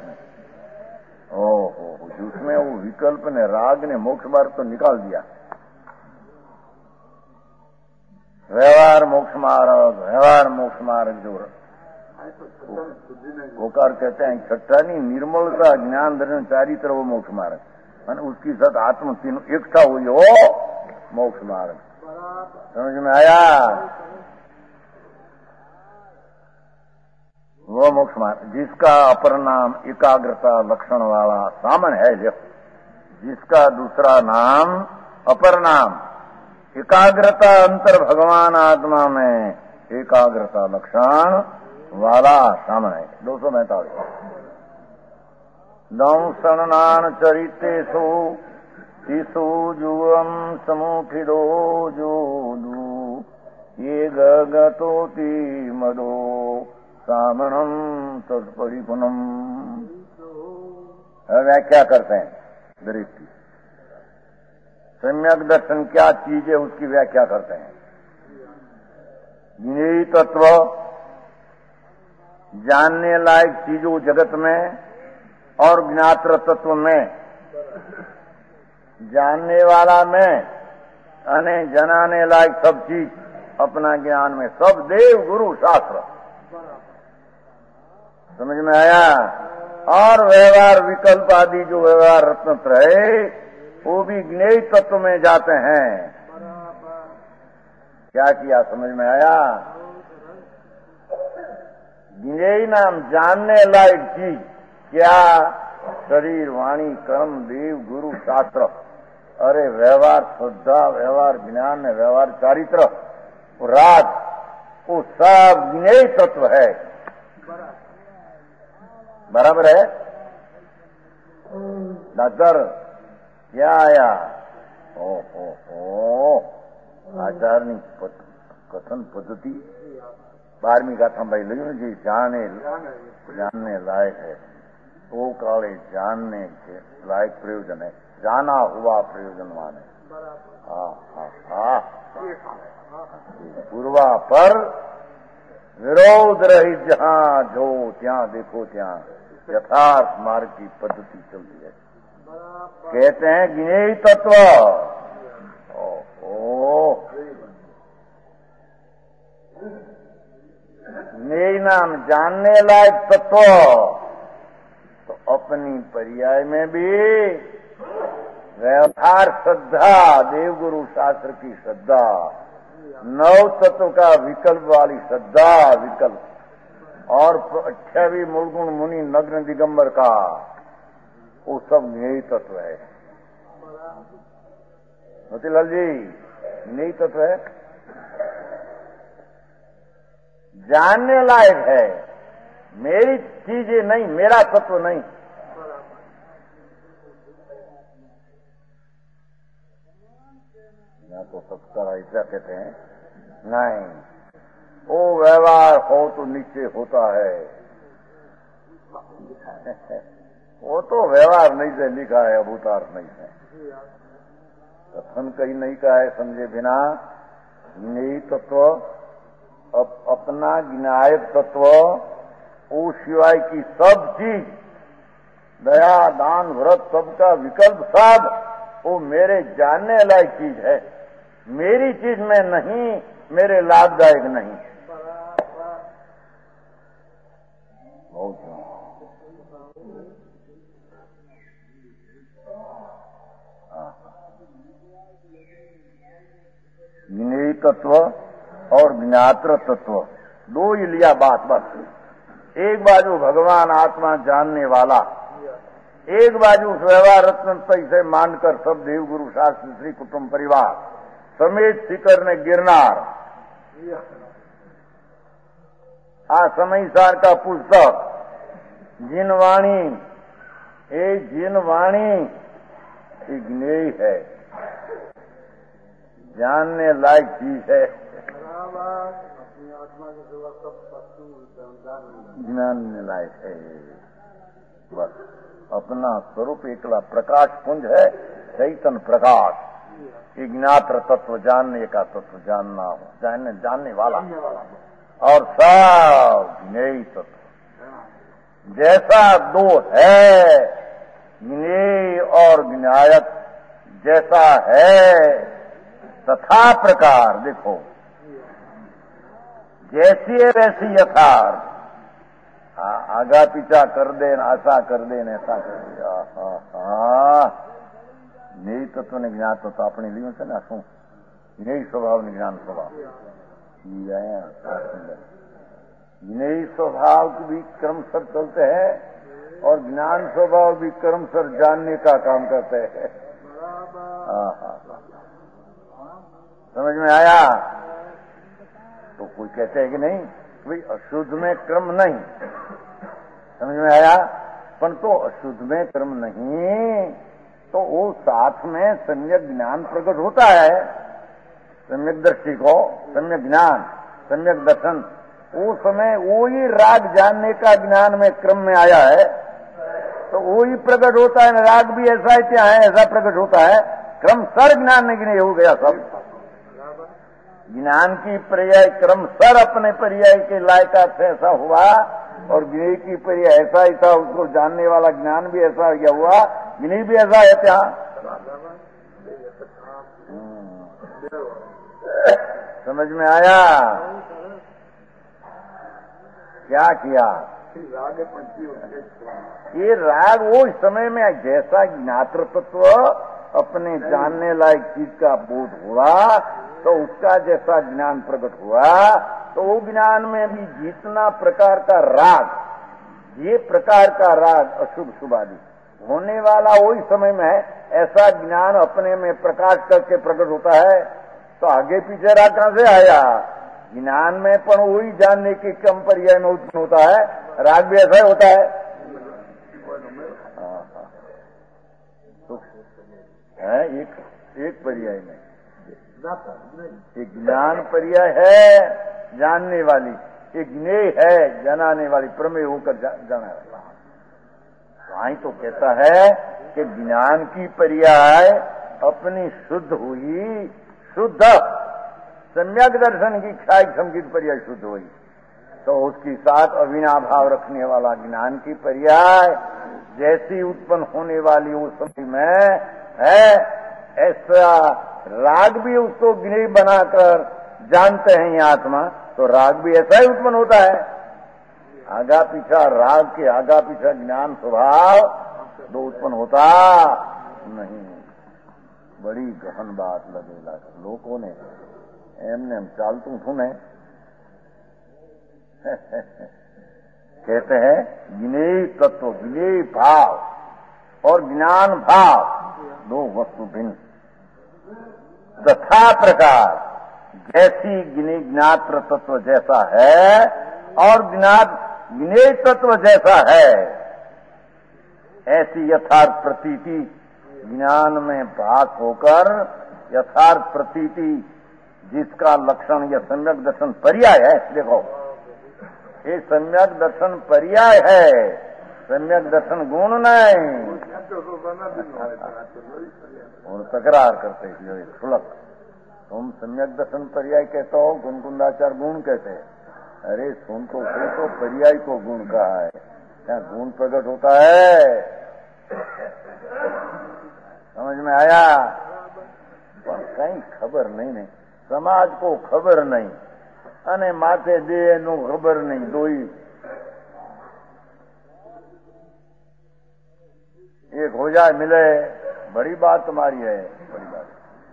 ओहो, जिसमें वो विकल्प ने, राग ने मोक्ष मार्ग तो निकाल दिया। व्यवहार मोक्ष मार्ग, व्यवहार मोक्ष मार्ग जो गोकार कहते हैं, छठा नहीं, निर्मलता ज्ञान दर्शन चारित्र वो मोक्ष मार्ग, और उसकी साथ आत्म तीनों एकता हुई हो मोक्ष मार्ग। समझ में आया? वो मोक्ष मार्ग जिसका अपर नाम एकाग्रता लक्षण वाला सामन है, जो जिसका दूसरा नाम अपर नाम एकाग्रता अंतर भगवान आत्मा में एकाग्रता लक्षण वाला सामन है। दो सौ पैंतालीस दंसनान चरितेषु ईसु जुवम समुखिदो जोदू ये गगतोति मदो सामणम तत्परिपुनम। व्याख्या करते हैं दृष्टि की। सम्यक दर्शन क्या चीज है, उसकी व्याख्या करते हैं। ज्ञेय तत्व, जानने लायक चीजों जगत में और ज्ञात्र तत्व में, जानने वाला में अने जनाने लायक सब चीज अपना ज्ञान में, सब देव गुरु शास्त्र। समझ में आया? और व्यवहार विकल्प आदि जो व्यवहार रत्नत्र है, वो भी ज्ञेय तत्व में जाते हैं। क्या किया? समझ में आया? ज्ञेय नाम जानने लायक चीज क्या? शरीर, वाणी, कर्म, देव, गुरु, शास्त्र। अरे व्यवहार श्रद्धा, व्यवहार ज्ञान, व्यवहार चारित्र, राज, वो सब ज्ञेय तत्व है। बराबर है? डॉक्टर क्या आया? ओ हो हो, आचार्य कथन पद्धति बारहवीं गाथा भाई लगे जी, जाने जानने लायक है, वो काले जानने के लायक प्रयोजन है, जाना हुआ प्रयोजनवान है। हाँ हाँ हाँ, पूर्वा पर विरोध रही जहाँ जो, ત્યાં देखो ત્યાં यथार्थ मार्ग की पद्धति चलती है। कहते हैं ज्ञेय तत्व। ओहो, ज्ञेय नाम जानने लायक तत्व, तो अपनी पर्याय में भी व्यवहार श्रद्धा, देवगुरु शास्त्र की श्रद्धा, नव तत्व का विकल्प वाली श्रद्धा, विकल्प, और अठावी मूलगुण मुनि नग्न दिगंबर का, वो सब ज्ञेय तत्व है। मोतीलाल जी, ज्ञेय तत्व है, जानने लायक है, मेरी चीजें नहीं, मेरा तत्व नहीं। या तो सत्तर ऐसा कहते हैं, नहीं, वो व्यवहार हो तो नीचे होता है। वो तो व्यवहार नहीं से लिखा है, अभूतार्थ नहीं है। कथन कहीं नहीं का है समझे बिना। ज्ञेय तत्व अप, अपना ज्ञायक तत्व, वो सिवाय की सब चीज, दया दान व्रत सबका विकल्प सब, वो मेरे जानने लायक चीज है, मेरी चीज में नहीं, मेरे लाभदायक नहीं। बहुत ज्ञेय तत्व और ज्ञात्र तत्व दो ही लिया बात बस। एक बाजू भगवान आत्मा जानने वाला, एक बाजू व्यवहार रत्न से मानकर सब देव गुरु शास्त्र श्री कुटुंब परिवार समेत शिखर ने गिरनार। आ समय सार का पुस्तक जिनवाणी, ये जिनवाणी ज्ञेय है, जानने लायक चीज है। जानने लायक है, बस अपना स्वरूप एकला प्रकाश पुंज है, चैतन्य प्रकाश। ये ज्ञात्र तत्व जानने का तत्व, जानना हो, जानने जानने वाला, और सब ज्ञेय तत्व। जैसा दो है, ज्ञेय और ज्ञायक जैसा है तथा प्रकार, देखो जैसी है वैसी यथार्थ। आगा पीछा कर दे, आशा कर दे, ऐसा कर दे। ज्ञेय तत्व ने ज्ञात तत्व આપણે લીધું છે ને, શું જ્ઞેય સ્વભાવ ને જ્ઞાન સ્વભાવ, ज्ञेय स्वभाव भी क्रमशः चलते हैं और ज्ञान स्वभाव भी क्रमशः जानने का काम करते हैं। समझ में आया? तो कोई कहते हैं कि नहीं भाई अशुद्ध में क्रम नहीं, समझ में आया? पर तो अशुद्ध में क्रम नहीं, तो वो साथ में सम्यक ज्ञान प्रकट होता है। सम्यक दृष्टि को सम्यक ज्ञान, सम्यक दर्शन, वो समय वो ही राग जानने का ज्ञान में क्रम में आया है, तो वो ही प्रकट होता है। राग भी ऐसा ही क्या है, ऐसा प्रकट होता है। क्रम सर ज्ञान नहीं हो गया सब। ज्ञान की पर्याय क्रम सर अपने पर्याय के लायका से ऐसा हुआ, और ज्ञेय की पर्याय ऐसा ही था, उसको जानने वाला ज्ञान भी ऐसा गया हुआ, ज्ञेय भी ऐसा है क्या? समझ में आया? क्या किया? ये राग वो समय में जैसा ज्ञात्र तत्व अपने जानने लायक चीज का बोध हुआ, तो उसका जैसा ज्ञान प्रकट हुआ, तो वो ज्ञान में भी जितना प्रकार का राग, ये प्रकार का राग अशुभ शुभ आदि होने वाला वही समय में है, ऐसा ज्ञान अपने में प्रकाश करके प्रकट होता है। तो आगे पीछे राग कहां से आया? ज्ञान में पण वही जानने की कम पर्याय में उत्पन्न होता है, राग भी ऐसा ही होता है। तो है एक एक पर्याय में एक ज्ञान पर्याय है जानने वाली, एक ज्ञेय है जनाने वाली, प्रमेय होकर जा, जाना वाला। वहीं तो कहता है कि ज्ञान की पर्याय अपनी शुद्ध हुई, शुद्ध सम्यक दर्शन की क्षय संगीत पर्याय शुद्ध हुई, तो उसके साथ अविनाभाव रखने वाला ज्ञान की पर्याय जैसी उत्पन्न होने वाली उस समय में है, ऐसा राग भी उसको ज्ञेय बनाकर जानते हैं ये आत्मा, तो राग भी ऐसा ही उत्पन्न होता है। आगा पीछा राग के आगा पीछा ज्ञान स्वभाव दो उत्पन्न होता नहीं। बड़ी गहन बात लगेगा लोगों ने, एमने हम चालतू सुने कहते हैं ज्ञेय तत्व, ज्ञेय भाव और ज्ञान भाव दो वस्तु भिन्न। तथा प्रकार जैसी ज्ञात्र तत्व जैसा है और ज्ञात ज्ञेय तत्व जैसा है, ऐसी यथार्थ प्रतीति ज्ञान में भास होकर यथार्थ प्रतीति जिसका लक्षण यह सम्यक दर्शन पर्याय है। देखो ये सम्यक दर्शन पर्याय है, सम्यक दर्शन गुण नहीं। और तकरार करते थे सुलभ, तुम सम्यक दर्शन पर्याय कहते हो, गुणकुंडाचार गुण कहते हैं। अरे सुन तो सही, तो पर्याय को गुण कहा है, क्या गुण प्रकट होता है? समझ में आया? पर कहीं खबर नहीं नहीं समाज को खबर नहीं, अने माथे दे नो खबर नहीं। दो ही एक हो जाए मिले, बड़ी बात तुम्हारी है, बड़ी बात।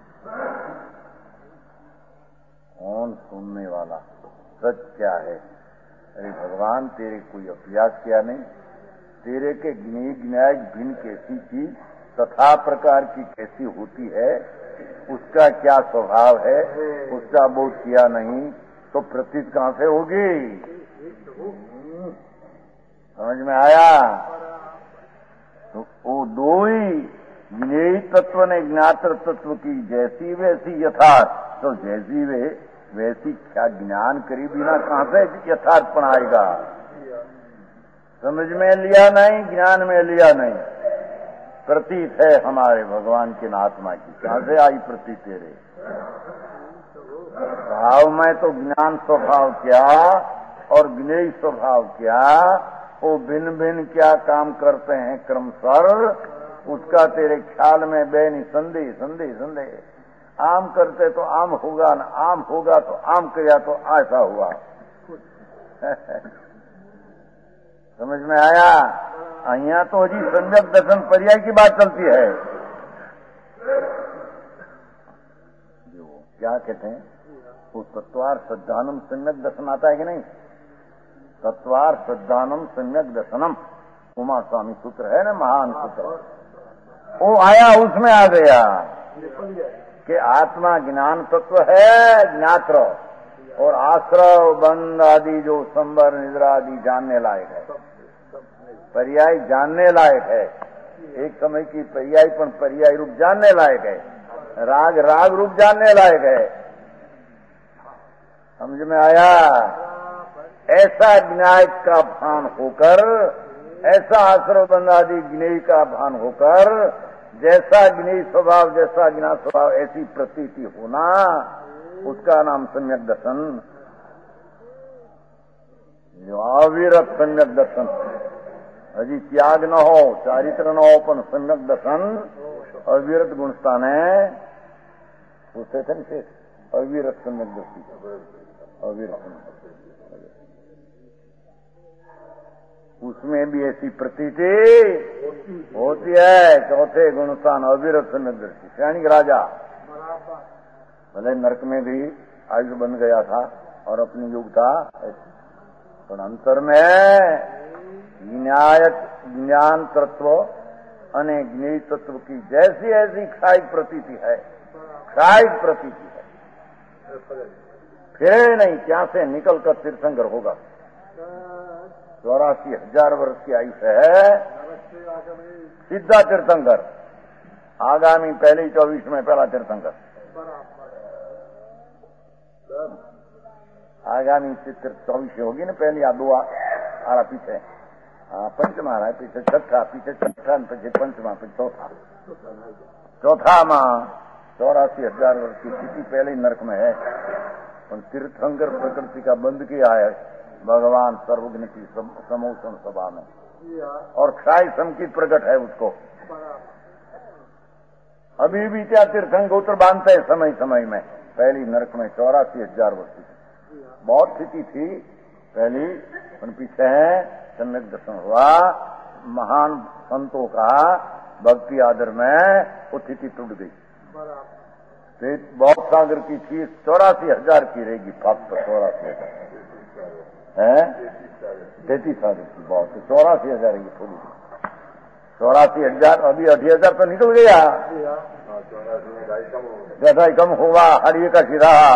कौन सुनने वाला? सच क्या है? अरे भगवान, तेरे कोई अभ्यास किया नहीं? तेरे के ज्ञ ज्ञाय भिन्न कैसी चीज तथा प्रकार की कैसी होती है, उसका क्या स्वभाव है, उसका बोध किया नहीं तो प्रतीत कहां से होगी? समझ में आया? तो वो दो ही ज्ञेय तत्व ने ज्ञातर तत्व की जैसी वैसी यथार्थ, तो जैसी वे वैसी क्या ज्ञान करी बिना कहां से यथार्थपन आएगा? समझ में लिया नहीं, ज्ञान में लिया नहीं। प्रतीत है हमारे भगवान की आत्मा की, कहां से आई प्रतीत तेरे? भाव में तो ज्ञान स्वभाव क्या और ज्ञेय स्वभाव क्या, वो भिन्न भिन्न क्या काम करते हैं क्रमशर, उसका तेरे ख्याल में बेनी संदेह संदेह संदेह। आम करते तो आम होगा, ना आम होगा तो आम किया तो ऐसा हुआ। समझ में आया? यहाँ तो जी सम्यक दर्शन पर्याय की बात चलती है। जो क्या कहते हैं, वो तत्वार श्रद्धानम सम्यक दर्शन आता है कि नहीं? तत्वार श्रद्धानम सम्यक दर्शनम उमा स्वामी सूत्र है ना, महान सूत्र। वो आया, उसमें आ गया कि आत्मा ज्ञान तत्व है, ज्ञात्र, और आश्रव बंध आदि जो संबर निद्रा आदि जानने लायक है, पर्याय जानने लायक है। एक समय की पर्याय पर पर्याय रूप जानने लायक है, राग राग रूप जानने लायक है। समझ में आया? ऐसा ज्ञाय का भान होकर, ऐसा आश्रव बंध आदि ज्ञेय का भान होकर, जैसा ज्ञेय स्वभाव जैसा ज्ञान स्वभाव ऐसी प्रतीति होना, उसका नाम सम्यक दर्शन। जो अविरत सम्यक दर्शन, हजी त्याग न हो, चारित्र न हो, पण सम्यक दर्शन अविरत गुणस्थान है। पूछते थे ना शेष, अविरत सम्यक दर्शी, अविरत, उसमें भी ऐसी प्रतीति होती है। चौथे गुणस्थान अविरत सम्यक दर्शी, सैनिक राजा भले नरक में भी आयु बन गया था और अपनी युग था, पर अंतर में न्यायक ज्ञान तत्व अने ज्ञेय तत्व की जैसी ऐसी क्षायिक प्रतीति है, क्षायिक प्रतीति है। फिर नहीं, क्या से निकल कर तीर्थंकर होगा। चौरासी हजार वर्ष की आयु है, सीधा तीर्थंकर, आगामी पहले चौबीस में पहला तीर्थंकर, आगामी चौबीस होगी ना, पहली आ दो आ रहा पीछे, पंचमा रहा है पीछे, छठा पीछे, छठा पीछे पंचमा, पीछे चौथा, चौथा माँ चौरासी हजार वर्ष की स्थिति पहले ही नरक में है। और तीर्थंकर प्रकृति का बंद किया है भगवान सर्वज्ञ की समोषण सभा में, और क्षाय समकित प्रकट है उसको। अभी भी क्या तीर्थंकर बांधते हैं समय समय में, पहली नरक में चौरासी हजार वर्ष की बहुत स्थिति थी पहली, उन पीछे सम्यक दर्शन हुआ, महान संतों का भक्ति आदर में वो स्थिति टूट गई। बहुत सागर की थी, चौरासी हजार की रहेगी, फक्त चौरासी हजार है, तैतीस सागर की बहुत, चौरासी हजार की थोड़ी, चौरासी हजार, अभी अढ़ी हजार तो निकल गया, जैसा ही कम हुआ, हर एकासी रहा,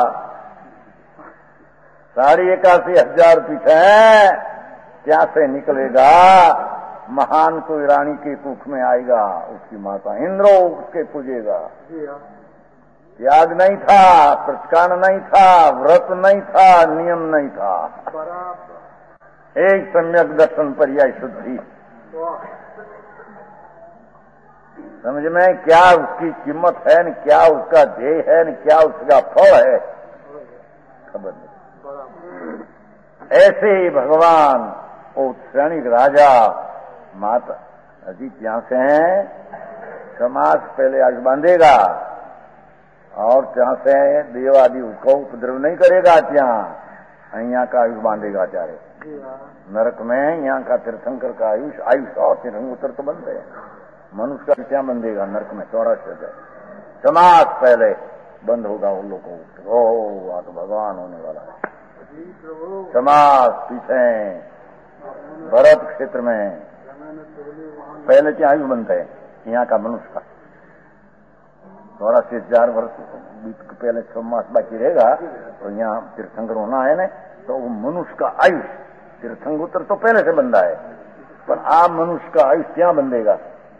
साढ़े इक्यासी हजार पीछे क्या से निकलेगा। महान कोई रानी के कुख में आएगा, उसकी माता इंद्रो उसके पूजेगा। त्याग नहीं था, प्रचकान नहीं था, व्रत नहीं था, नियम नहीं था, एक सम्यक दर्शन पर्याय शुद्धि, समझ में क्या उसकी कीमत है न क्या उसका ध्येय है न क्या उसका फल है, खबर नहीं। ऐसे ही भगवान वो क्षणिक राजा माता अजीत यहां से हैं, समाज पहले आग बांधेगा और ત્યાં से देवादि उसको उपद्रव नहीं करेगा, ત્યાં यहाँ का आयुष बांधेगा चारे नरक में। यहाँ का तीर्थंकर का आयुष आयुष और तीर्थंकर तो बनते हैं, मनुष्य का क्या बंधेगा नरक में चौरासी है। समाज पहले बंद होगा उन लोगों को, ओ वहां तो भगवान होने वाला है। समाज पीछे भरत क्षेत्र में पहले क्या आयु बनते हैं यहाँ का मनुष्य का, चौरासी हजार वर्ष पहले छह मास बाकी रहेगा तो यहाँ तीर्थंकर होना है न, तो वो मनुष्य का आयुष तीर्थंकर तो पहले से बंधा है, पर आप मनुष्य का आयुष क्या बंधेगा,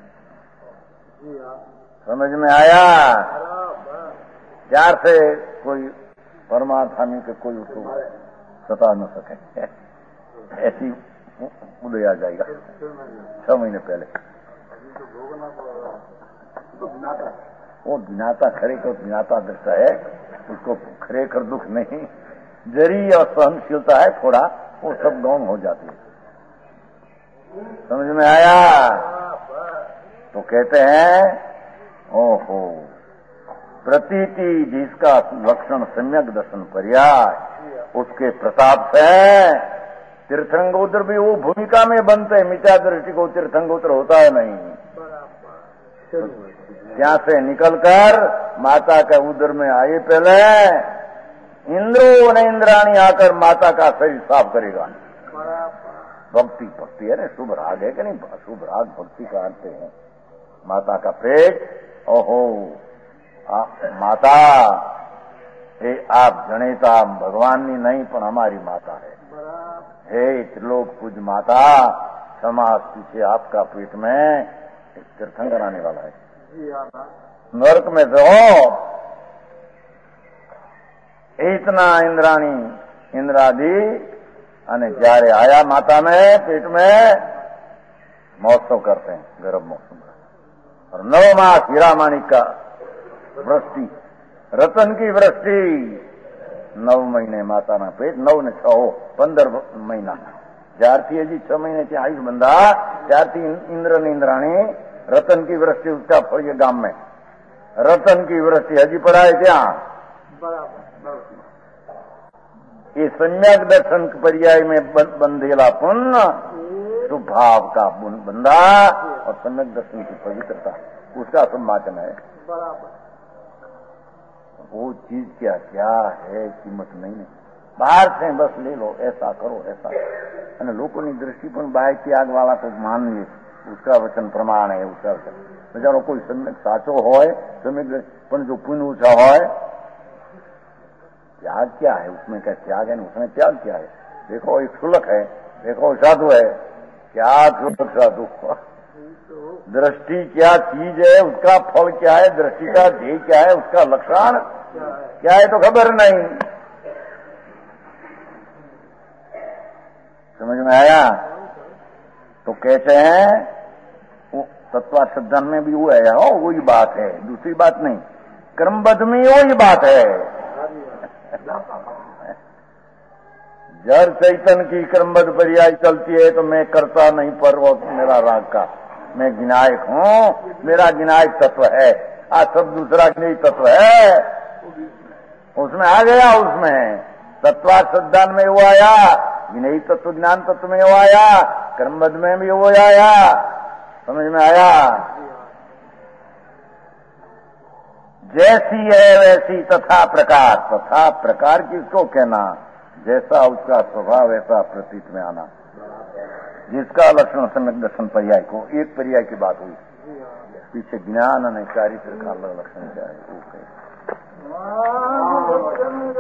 समझ में आया। प्यार से कोई परमात्मा के कोई उसको सता न सके, ऐसी उदय आ जाएगा छह महीने पहले। वो ज्ञाता खरे को ज्ञाता दृष्टा है, उसको खरे कर दुख नहीं, जरी और सहनशीलता है थोड़ा, वो सब गौण हो जाती है। समझ में आया। तो कहते हैं ओहो प्रतीति जिसका लक्षण सम्यक दर्शन पर्याय, उसके प्रताप से तीर्थंगोत्र भी वो भूमिका में बनते, मिथ्या दृष्टि को तीर्थंगोत्र होता है नहीं। यहाँ से निकलकर माता के उदर में आए पहले इंद्रो न इंद्राणी आकर माता का शरीर साफ करेगा। भक्ति भक्ति है ना, शुभ राग है कि नहीं, शुभ राग भक्ति का अर्थ है। माता का पेट, ओहो आप माता हे आप जनेता भगवान ની नहीं પણ हमारी माता है। हे त्रिलोक पूज माता, समाज पीछे आपका पेट में एक तीर्थंकर आने वाला है। नरक में तो इतना इंद्राणी इंद्रादि અને જ્યારે आया माता में पेट में महोत्सव करते हैं, गर्भ महोत्सव। और नौ मास हीरा माणिक का वृष्टि, रतन की वृष्टि, नौ महीने माता ना पेट, नौ ने छो पंदर महीना ज्यारथी हजी छह महीने से आयुष बंधा ત્યારથી इंद्र ने इंद्राणी रतन की वृष्टि उसका फल गाम में रतन की वृष्टि हजी पड़ा है ત્યાં। ये सम्यक दर्शन पर्याय में बंधेला पुण्य शुभ भाव का बंधा और सम्यक दर्शन की पवित्रता उसका सम्माचन है। वो चीज क्या क्या है कीमत नहीं है, बाहर से बस ले लो, ऐसा करो ऐसा, અને લોકોની दृष्टि પણ બાહ્ય ત્યાગ वाला तो मान લે, उसका वचन प्रमाण है, उसका वचन बजारो कोई सम्यक साचो होय सम्यक पण जो पुण्य ऊंचा होय, त्याग क्या है उसमें, क्या त्याग है ना उसमें त्याग क्या है। देखो एक शुल्क है, देखो साधु है, क्या शुल्क साधु, दृष्टि क्या चीज है, उसका फल क्या है, दृष्टि का ध्येय क्या है, उसका लक्षण क्या है तो खबर नहीं। समझ में आया। तो कहते हैं वो तत्वाश्रद्धन में भी वो है, हो वही बात है, दूसरी बात नहीं, क्रमबद्ध में वही बात है। जड़ चैतन्य की क्रमबद्ध पर्याय चलती है तो मैं करता नहीं पर वो मेरा राग का, मैं गिनायक हूँ, मेरा गिनायक तत्व है, आज सब दूसरा गिनाई तत्व है, उसमें आ गया। उसमें तत्वाश्रद्धान में वो आया, विनयी तत्व ज्ञान तत्व में वो आया, क्रमबद्ध में भी वो आया। समझ में आया। जैसी है वैसी तथा प्रकार, तथा प्रकार किसको कहना, जैसा उसका स्वभाव वैसा प्रतीत में आना, जिसका लक्षण सम्यक दर्शन पर्याय को एक पर्याय की बात हुई, पीछे ज्ञान और चारित्र का लक्षण क्या है वो कहे।